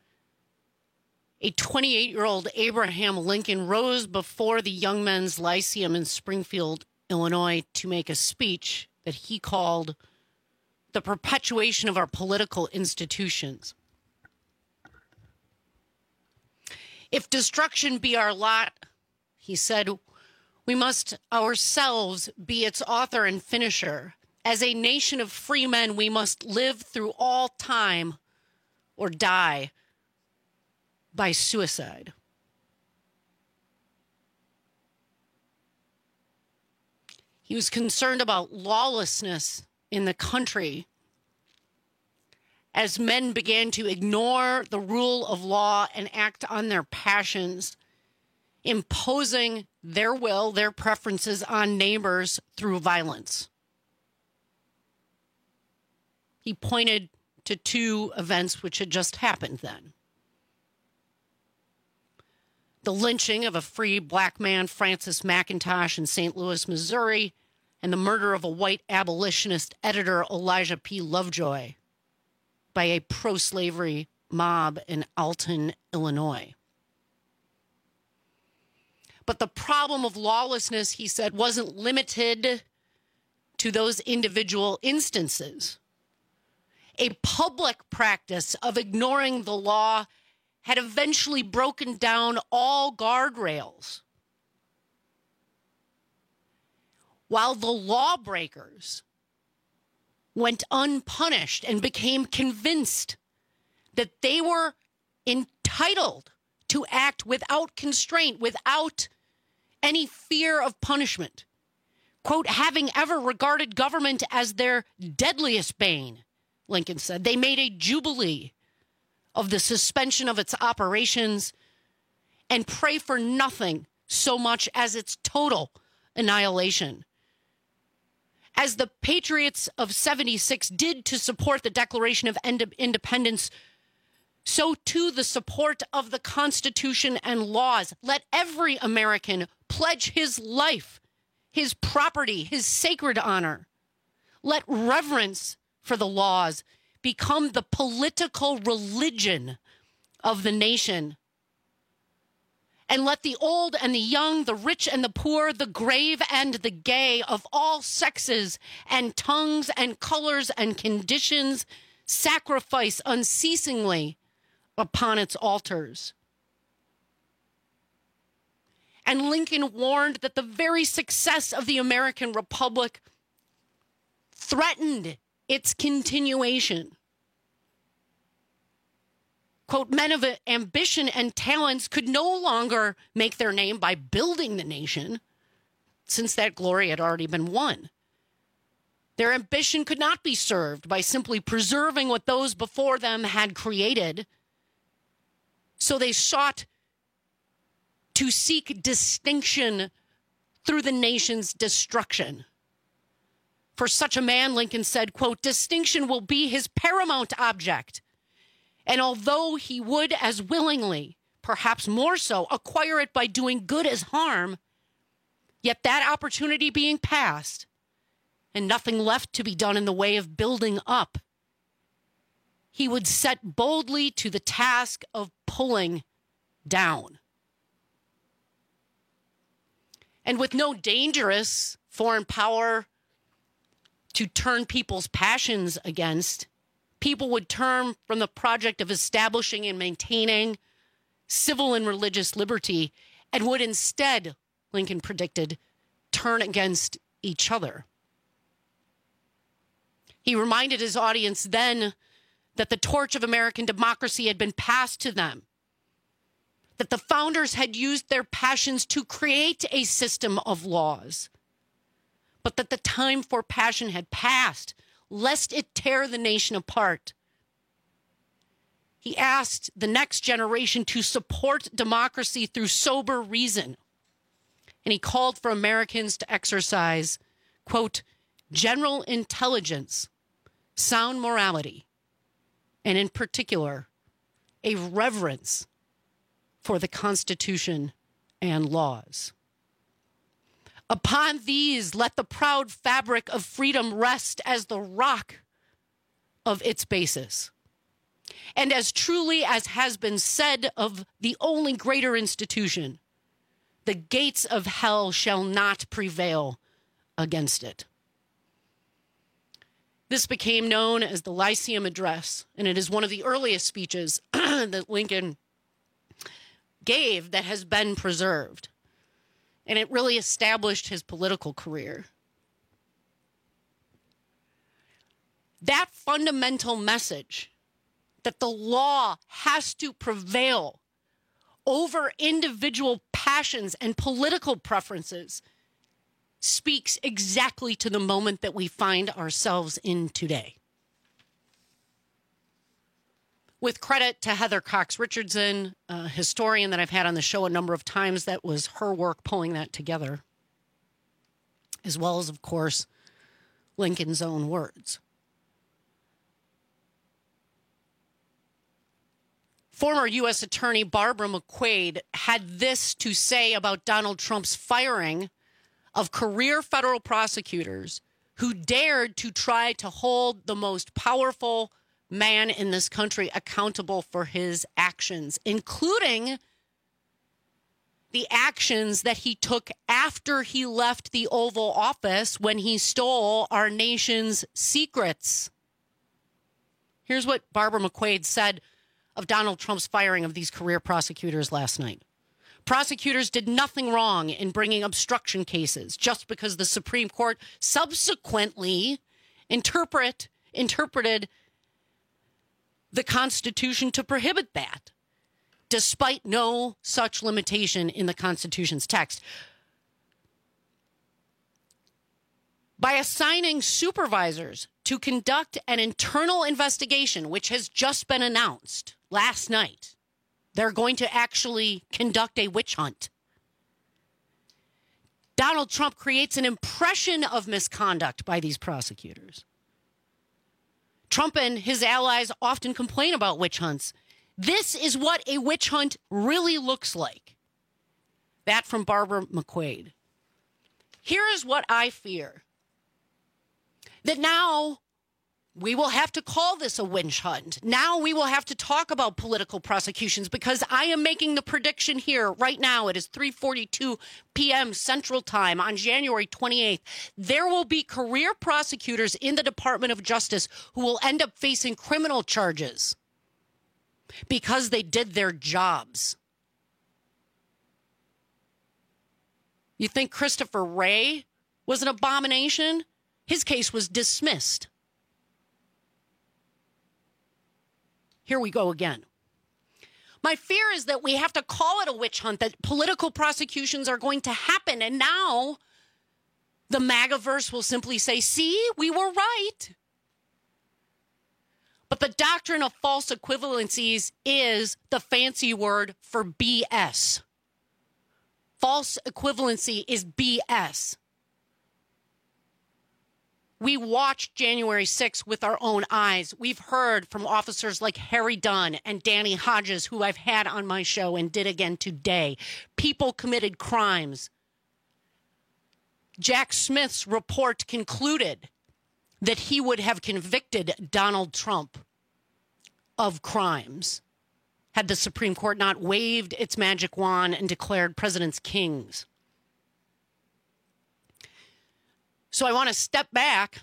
a twenty-eight-year-old Abraham Lincoln rose before the Young Men's Lyceum in Springfield, Illinois, to make a speech that he called the perpetuation of our political institutions. If destruction be our lot, he said, we must ourselves be its author and finisher. As a nation of free men, we must live through all time or die by suicide. He was concerned about lawlessness in the country as men began to ignore the rule of law and act on their passions, imposing their will, their preferences on neighbors through violence. He pointed to two events which had just happened then. The lynching of a free black man, Francis McIntosh, in Saint Louis, Missouri, and the murder of a white abolitionist editor, Elijah P. Lovejoy, by a pro-slavery mob in Alton, Illinois. But the problem of lawlessness, he said, wasn't limited to those individual instances. A public practice of ignoring the law had eventually broken down all guardrails. While the lawbreakers went unpunished and became convinced that they were entitled to act without constraint, without any fear of punishment. Quote, having ever regarded government as their deadliest bane, Lincoln said, they made a jubilee of the suspension of its operations and pray for nothing so much as its total annihilation. As the patriots of seventy-six did to support the Declaration of Independence, so too the support of the Constitution and laws. Let every American pledge his life, his property, his sacred honor. Let reverence for the laws become the political religion of the nation. And let the old and the young, the rich and the poor, the grave and the gay, of all sexes and tongues and colors and conditions, sacrifice unceasingly upon its altars. And Lincoln warned that the very success of the American Republic threatened its continuation. Quote, men of ambition and talents could no longer make their name by building the nation, since that glory had already been won. Their ambition could not be served by simply preserving what those before them had created. So they sought to seek distinction through the nation's destruction. For such a man, Lincoln said, quote, distinction will be his paramount object. And although he would as willingly, perhaps more so, acquire it by doing good as harm, yet that opportunity being past and nothing left to be done in the way of building up, he would set boldly to the task of pulling down. And with no dangerous foreign power to turn people's passions against, people would turn from the project of establishing and maintaining civil and religious liberty and would instead, Lincoln predicted, turn against each other. He reminded his audience then that the torch of American democracy had been passed to them, that the founders had used their passions to create a system of laws, but that the time for passion had passed, lest it tear the nation apart. He asked the next generation to support democracy through sober reason. And he called for Americans to exercise, quote, general intelligence, sound morality, and in particular, a reverence for the Constitution and laws. Upon these, let the proud fabric of freedom rest as the rock of its basis. And as truly as has been said of the only greater institution, the gates of hell shall not prevail against it. This became known as the Lyceum Address, and it is one of the earliest speeches that Lincoln gave that has been preserved. And it really established his political career. That fundamental message that the law has to prevail over individual passions and political preferences speaks exactly to the moment that we find ourselves in today. With credit to Heather Cox Richardson, a historian that I've had on the show a number of times, that was her work pulling that together, as well as, of course, Lincoln's own words. Former U S Attorney Barbara McQuade had this to say about Donald Trump's firing of career federal prosecutors who dared to try to hold the most powerful man in this country accountable for his actions, including the actions that he took after he left the Oval Office when he stole our nation's secrets. Here's what Barbara McQuade said of Donald Trump's firing of these career prosecutors last night. Prosecutors did nothing wrong in bringing obstruction cases just because the Supreme Court subsequently interpret, interpreted the Constitution to prohibit that, despite no such limitation in the Constitution's text. By assigning supervisors to conduct an internal investigation, which has just been announced last night, they're going to actually conduct a witch hunt. Donald Trump creates an impression of misconduct by these prosecutors. Trump and his allies often complain about witch hunts. This is what a witch hunt really looks like. That from Barbara McQuade. Here is what I fear. That now we will have to call this a witch hunt. Now we will have to talk about political prosecutions, because I am making the prediction here right now. It is three forty-two p.m. Central Time on January twenty-eighth. There will be career prosecutors in the Department of Justice who will end up facing criminal charges because they did their jobs. You think Christopher Wray was an abomination? His case was dismissed. Here we go again. My fear is that we have to call it a witch hunt, that political prosecutions are going to happen. And now the MAGAverse will simply say, see, we were right. But the doctrine of false equivalencies is the fancy word for B S. False equivalency is B S. We watched January sixth with our own eyes. We've heard from officers like Harry Dunn and Danny Hodges, who I've had on my show and did again today. People committed crimes. Jack Smith's report concluded that he would have convicted Donald Trump of crimes had the Supreme Court not waved its magic wand and declared presidents kings. So I want to step back.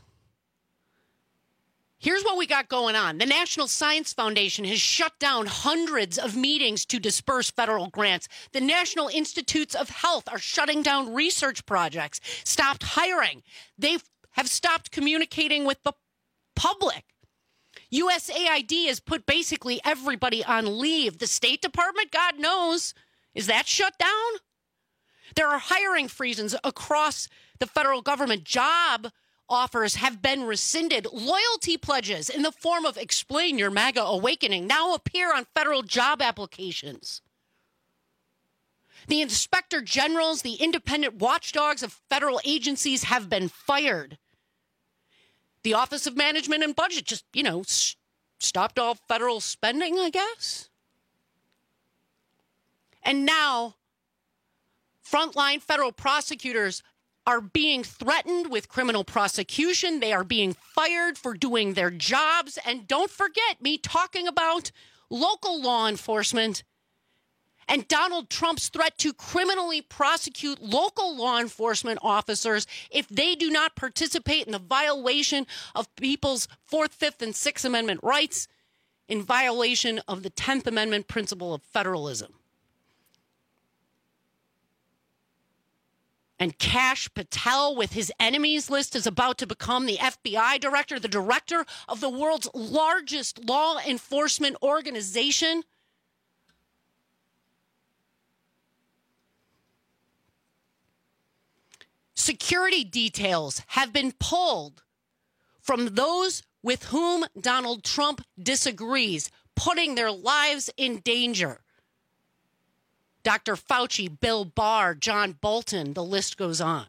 Here's what we got going on. The National Science Foundation has shut down hundreds of meetings to disperse federal grants. The National Institutes of Health are shutting down research projects, stopped hiring. They have stopped communicating with the public. U S A I D has put basically everybody on leave. The State Department, God knows, is that shut down? There are hiring freezes across the federal government. Job offers have been rescinded. Loyalty pledges in the form of Explain Your MAGA Awakening now appear on federal job applications. The inspector generals, the independent watchdogs of federal agencies have been fired. The Office of Management and Budget just, you know, s- stopped all federal spending, I guess. And now, frontline federal prosecutors are being threatened with criminal prosecution. They are being fired for doing their jobs. And don't forget me talking about local law enforcement and Donald Trump's threat to criminally prosecute local law enforcement officers if they do not participate in the violation of people's Fourth, Fifth, and Sixth Amendment rights, in violation of the Tenth Amendment principle of federalism. And Kash Patel, with his enemies list, is about to become the F B I director, the director of the world's largest law enforcement organization. Security details have been pulled from those with whom Donald Trump disagrees, putting their lives in danger. Doctor Fauci, Bill Barr, John Bolton, the list goes on.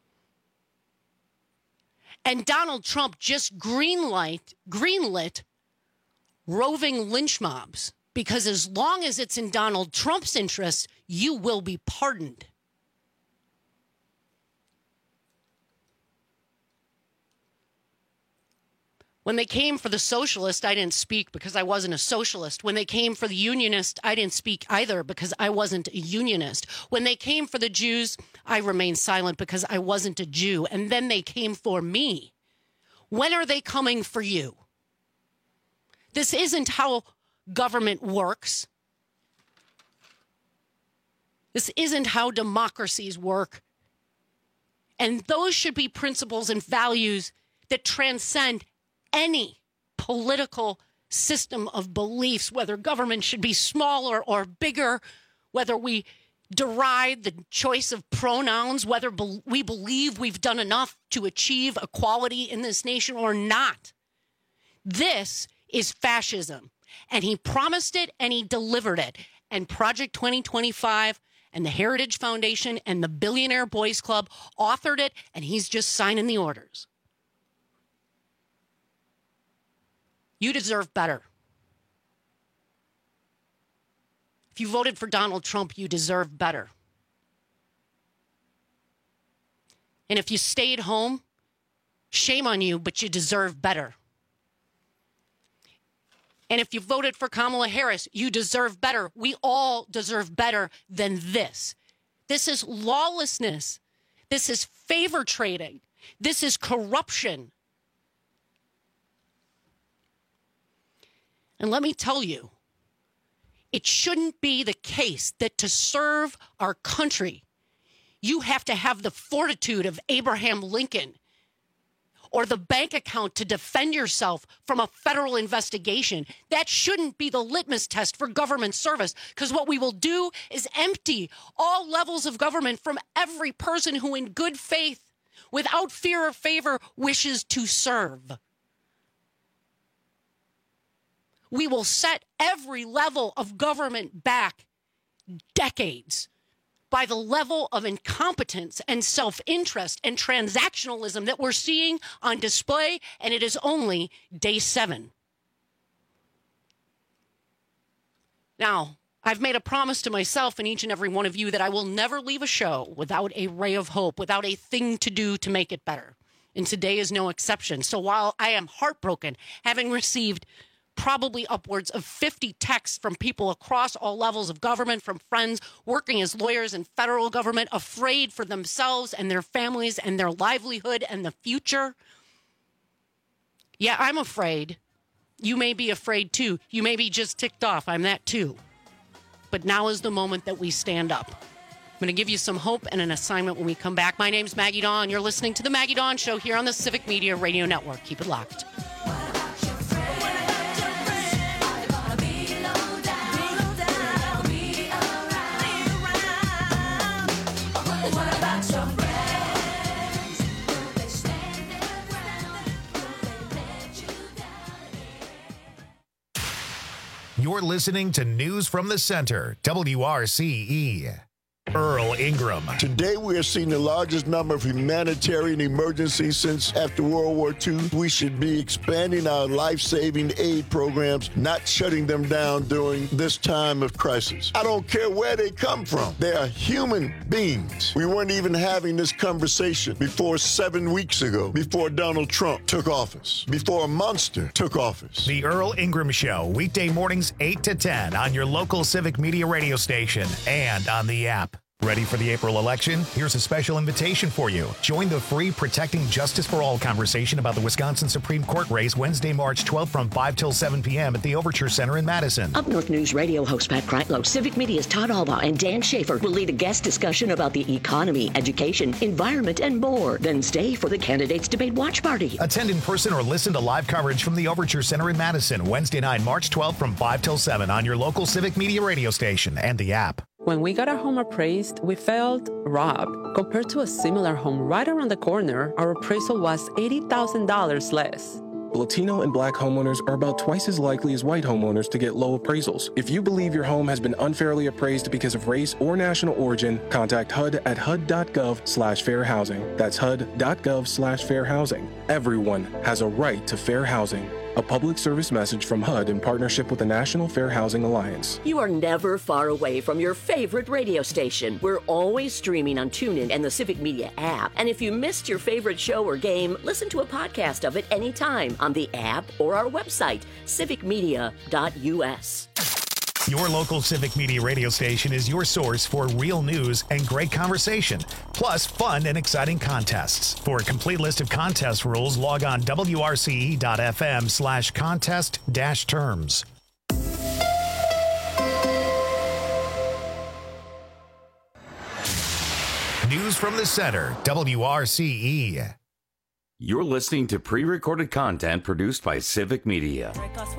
And Donald Trump just greenlight, greenlit roving lynch mobs, because as long as it's in Donald Trump's interest, you will be pardoned. When they came for the socialist, I didn't speak because I wasn't a socialist. When they came for the unionist, I didn't speak either because I wasn't a unionist. When they came for the Jews, I remained silent because I wasn't a Jew. And then they came for me. When are they coming for you? This isn't how government works. This isn't how democracies work. And those should be principles and values that transcend any political system of beliefs, whether government should be smaller or bigger, whether we deride the choice of pronouns, whether be- we believe we've done enough to achieve equality in this nation or not. This is fascism. And he promised it and he delivered it. And Project twenty twenty-five and the Heritage Foundation and the Billionaire Boys Club authored it, and he's just signing the orders. You deserve better. If you voted for Donald Trump, you deserve better. And if you stayed home, shame on you, but you deserve better. And if you voted for Kamala Harris, you deserve better. We all deserve better than this. This is lawlessness. This is favor trading. This is corruption. And let me tell you, it shouldn't be the case that to serve our country, you have to have the fortitude of Abraham Lincoln or the bank account to defend yourself from a federal investigation. That shouldn't be the litmus test for government service, because what we will do is empty all levels of government from every person who in good faith, without fear or favor, wishes to serve. We will set every level of government back decades by the level of incompetence and self-interest and transactionalism that we're seeing on display, and it is only day seven. Now, I've made a promise to myself and each and every one of you that I will never leave a show without a ray of hope, without a thing to do to make it better. And today is no exception. So while I am heartbroken, having received probably upwards of fifty texts from people across all levels of government, from friends working as lawyers in federal government, afraid for themselves and their families and their livelihood and the future. Yeah, I'm afraid. You may be afraid too. You may be just ticked off. I'm that too. But now is the moment that we stand up. I'm going to give you some hope and an assignment when we come back. My name's Maggie Dawn. You're listening to The Maggie Dawn Show here on the Civic Media Radio Network. Keep it locked.
You're listening to News from the Center, W R C E. Earl Ingram.
Today we are seeing the largest number of humanitarian emergencies since after World War Two. We should be expanding our life-saving aid programs, not shutting them down during this time of crisis. I don't care where they come from. They are human beings. We weren't even having this conversation before seven weeks ago, before Donald Trump took office, before a monster took office.
The Earl Ingram Show, weekday mornings eight to ten on your local Civic Media radio station and on the app. Ready for the April election? Here's a special invitation for you. Join the free Protecting Justice for All conversation about the Wisconsin Supreme Court race Wednesday, March twelfth from five till seven p.m. at the Overture Center in Madison.
Up North News Radio host Pat Kreitlow, Civic Media's Todd Albaugh, and Dan Schaefer will lead a guest discussion about the economy, education, environment, and more. Then stay for the Candidates Debate Watch Party.
Attend in person or listen to live coverage from the Overture Center in Madison Wednesday night, March twelfth from five till seven on your local Civic Media radio station and the app.
When we got our home appraised, we felt robbed. Compared to a similar home right around the corner, our appraisal was eighty thousand dollars less.
Latino and black homeowners are about twice as likely as white homeowners to get low appraisals. If you believe your home has been unfairly appraised because of race or national origin, contact H U D at H U D dot gov slash fair housing. That's H U D dot gov slash fair housing. Everyone has a right to fair housing. A public service message from H U D in partnership with the National Fair Housing Alliance.
You are never far away from your favorite radio station. We're always streaming on TuneIn and the Civic Media app. And if you missed your favorite show or game, listen to a podcast of it anytime on the app or our website, civic media dot u s.
Your local Civic Media radio station is your source for real news and great conversation, plus fun and exciting contests. For a complete list of contest rules, log on W R C E dot F M slash contest dash terms. News from the Center, W R C E.
You're listening to pre-recorded content produced by Civic Media.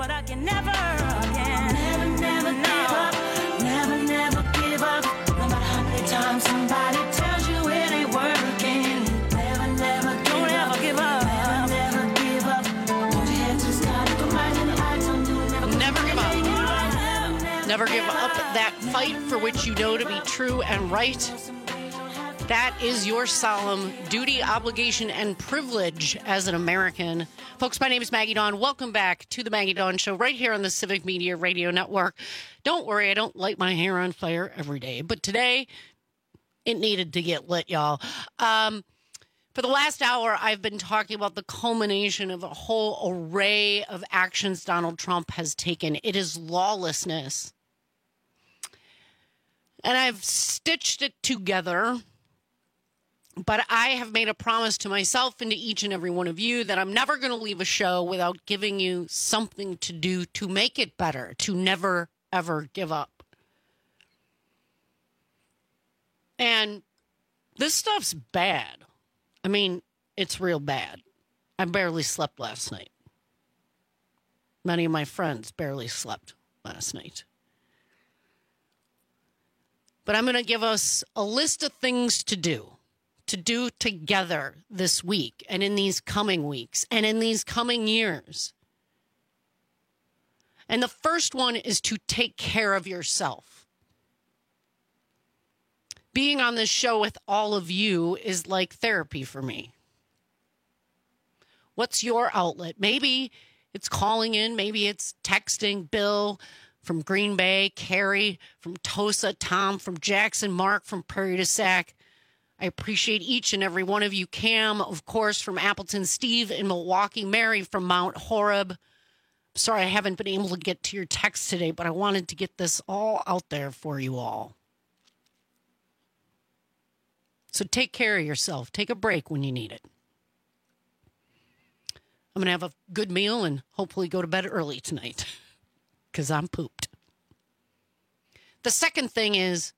Somebody tells you it ain't working. Never, never, don't ever give up. Never, never give up. Hold your head to the sky, look 'em right in the eyes, don't do it, never,
never give up. Never give up that fight for which you know to be true and right. That is your solemn duty, obligation, and privilege as an American. Folks, my name is Maggie Dawn. Welcome back to the Maggie Dawn Show right here on the Civic Media Radio Network. Don't worry, I don't light my hair on fire every day, but today it needed to get lit, y'all. Um, for the last hour, I've been talking about the culmination of a whole array of actions Donald Trump has taken. It is lawlessness. And I've stitched it together. But I have made a promise to myself and to each and every one of you that I'm never going to leave a show without giving you something to do to make it better, to never, ever give up. And this stuff's bad. I mean, it's real bad. I barely slept last night. Many of my friends barely slept last night. But I'm going to give us a list of things to do, to do together this week and in these coming weeks and in these coming years. And the first one is to take care of yourself. Being on this show with all of you is like therapy for me. What's your outlet? Maybe it's calling in. Maybe it's texting Bill from Green Bay, Carrie from Tosa, Tom from Jackson, Mark from Prairie du Sac. I appreciate each and every one of you. Cam, of course, from Appleton, Steve in Milwaukee, Mary from Mount Horeb. Sorry I haven't been able to get to your text today, but I wanted to get this all out there for you all. So take care of yourself. Take a break when you need it. I'm going to have a good meal and hopefully go to bed early tonight because I'm pooped. The second thing is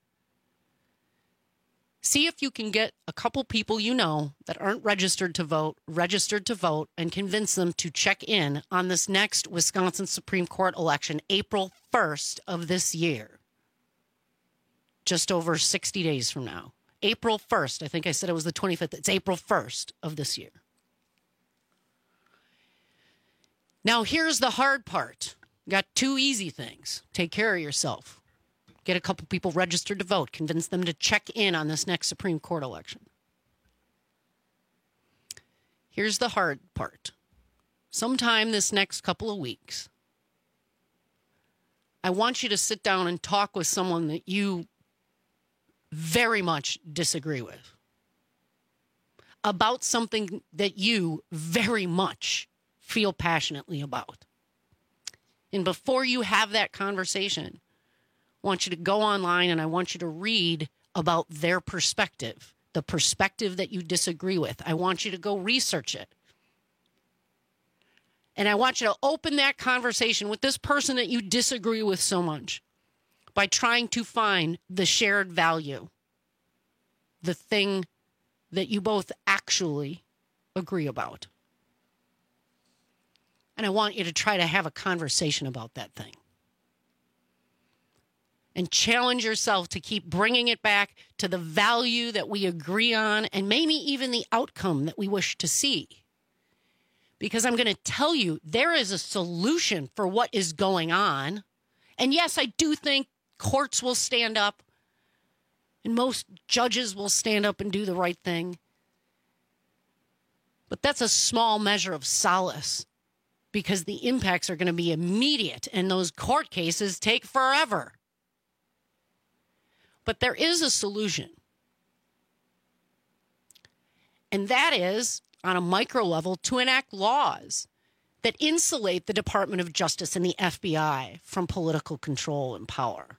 see if you can get a couple people you know that aren't registered to vote, registered to vote, and convince them to check in on this next Wisconsin Supreme Court election, April first of this year. Just over sixty days from now. April first. I think I said it was the twenty-fifth. It's April first of this year. Now, here's the hard part. Got two easy things. Take care of yourself. Get a couple people registered to vote. Convince them to check in on this next Supreme Court election. Here's the hard part. Sometime this next couple of weeks, I want you to sit down and talk with someone that you very much disagree with about something that you very much feel passionately about. And before you have that conversation, I want you to go online and I want you to read about their perspective, the perspective that you disagree with. I want you to go research it. And I want you to open that conversation with this person that you disagree with so much by trying to find the shared value, the thing that you both actually agree about. And I want you to try to have a conversation about that thing. And challenge yourself to keep bringing it back to the value that we agree on and maybe even the outcome that we wish to see. Because I'm going to tell you, there is a solution for what is going on. And yes, I do think courts will stand up and most judges will stand up and do the right thing. But that's a small measure of solace because the impacts are going to be immediate and those court cases take forever. But there is a solution. And that is, on a micro level, to enact laws that insulate the Department of Justice and the F B I from political control and power.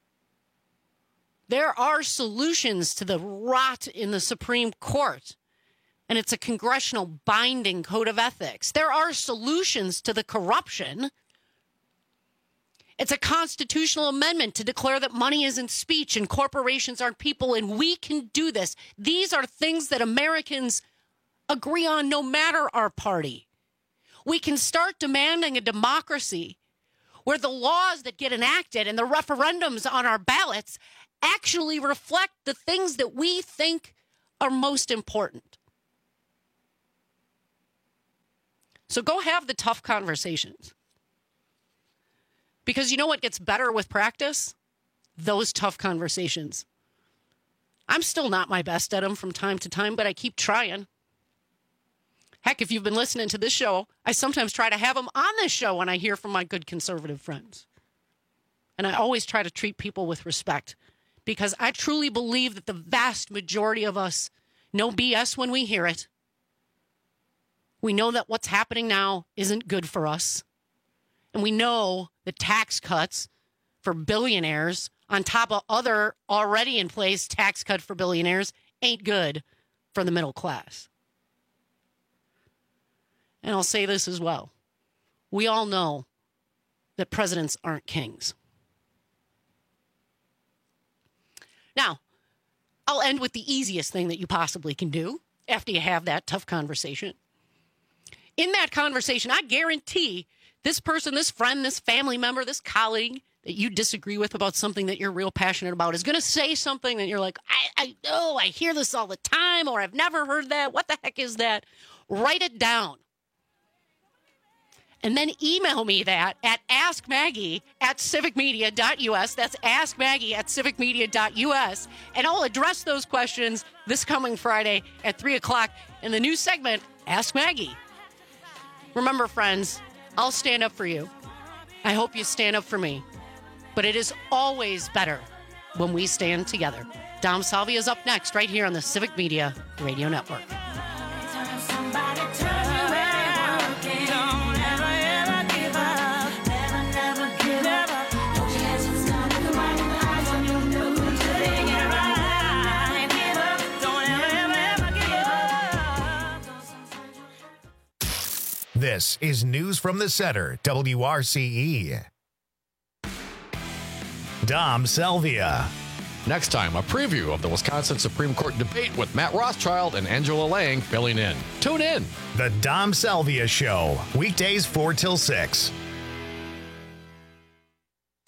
There are solutions to the rot in the Supreme Court, and it's a congressional binding code of ethics. There are solutions to the corruption. It's a constitutional amendment to declare that money isn't speech and corporations aren't people, and we can do this. These are things that Americans agree on no matter our party. We can start demanding a democracy where the laws that get enacted and the referendums on our ballots actually reflect the things that we think are most important. So go have the tough conversations. Because you know what gets better with practice? Those tough conversations. I'm still not my best at them from time to time, but I keep trying. Heck, if you've been listening to this show, I sometimes try to have them on this show when I hear from my good conservative friends. And I always try to treat people with respect because I truly believe that the vast majority of us know B S when we hear it. We know that what's happening now isn't good for us. And we know the tax cuts for billionaires on top of other already in place tax cut for billionaires ain't good for the middle class. And I'll say this as well. We all know that presidents aren't kings. Now, I'll end with the easiest thing that you possibly can do after you have that tough conversation. In that conversation, I guarantee this person, this friend, this family member, this colleague that you disagree with about something that you're real passionate about is going to say something that you're like, I, I know, I hear this all the time, or I've never heard that. What the heck is that? Write it down. And then email me that at askmaggie at civicmedia dot u s. That's askmaggie at civicmedia dot u s. And I'll address those questions this coming Friday at three o'clock in the new segment, Ask Maggie. Remember, friends, I'll stand up for you. I hope you stand up for me. But it is always better when we stand together. Dom Salvia is up next right here on the Civic Media Radio Network.
This is News from the Center, W R C E. Dom Salvia.
Next time, a preview of the Wisconsin Supreme Court debate with Matt Rothschild and Angela Lang filling in. Tune in.
The Dom Salvia Show, weekdays four till six.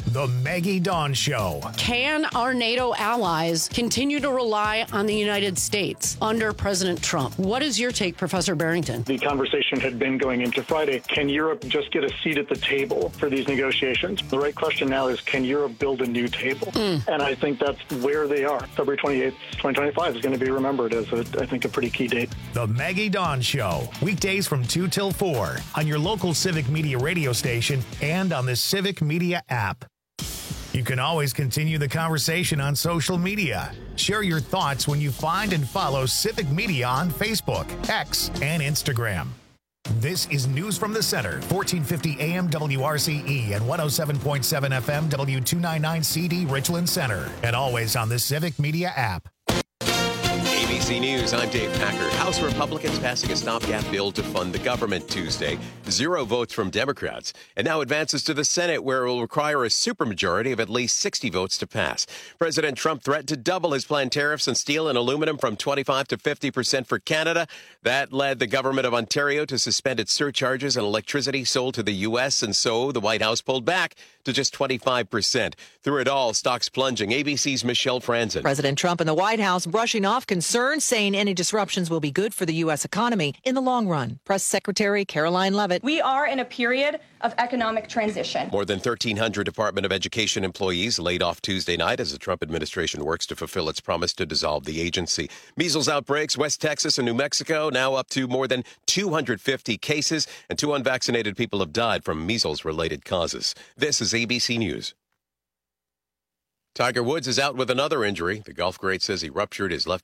The Maggie Dawn Show.
Can our NATO allies continue to rely on the United States under President Trump? What is your take, Professor Barrington?
The conversation had been going into Friday. Can Europe just get a seat at the table for these negotiations? The right question now is, can Europe build a new table? Mm. And I think that's where they are. February twenty-eighth, twenty twenty-five is going to be remembered as, a, I think, a pretty key date.
The Maggie Dawn Show. Weekdays from two till four on your local Civic Media radio station and on the Civic Media app. You can always continue the conversation on social media. Share your thoughts when you find and follow Civic Media on Facebook, X, and Instagram. This is News from the Center, fourteen fifty A M W R C E and one oh seven point seven F M W two ninety-nine C D Richland Center, and always on the Civic Media app.
A B C News, I'm Dave Packer. House Republicans passing a stopgap bill to fund the government Tuesday. Zero votes from Democrats. And now advances to the Senate, where it will require a supermajority of at least sixty votes to pass. President Trump threatened to double his planned tariffs on steel and aluminum from twenty-five to fifty percent for Canada. That led the government of Ontario to suspend its surcharges on electricity sold to the U S, and so the White House pulled back to just twenty-five percent. Through it all, stocks plunging. A B C's Michelle Franzen.
President Trump and the White House brushing off concerns, saying any disruptions will be good for the U S economy in the long run. Press Secretary Caroline Leavitt.
We are in a period of economic transition.
More than thirteen hundred Department of Education employees laid off Tuesday night as the Trump administration works to fulfill its promise to dissolve the agency. Measles outbreaks, West Texas and New Mexico, now up to more than two hundred fifty cases, and two unvaccinated people have died from measles-related causes. This is A B C News. Tiger Woods is out with another injury. The golf great says he ruptured his left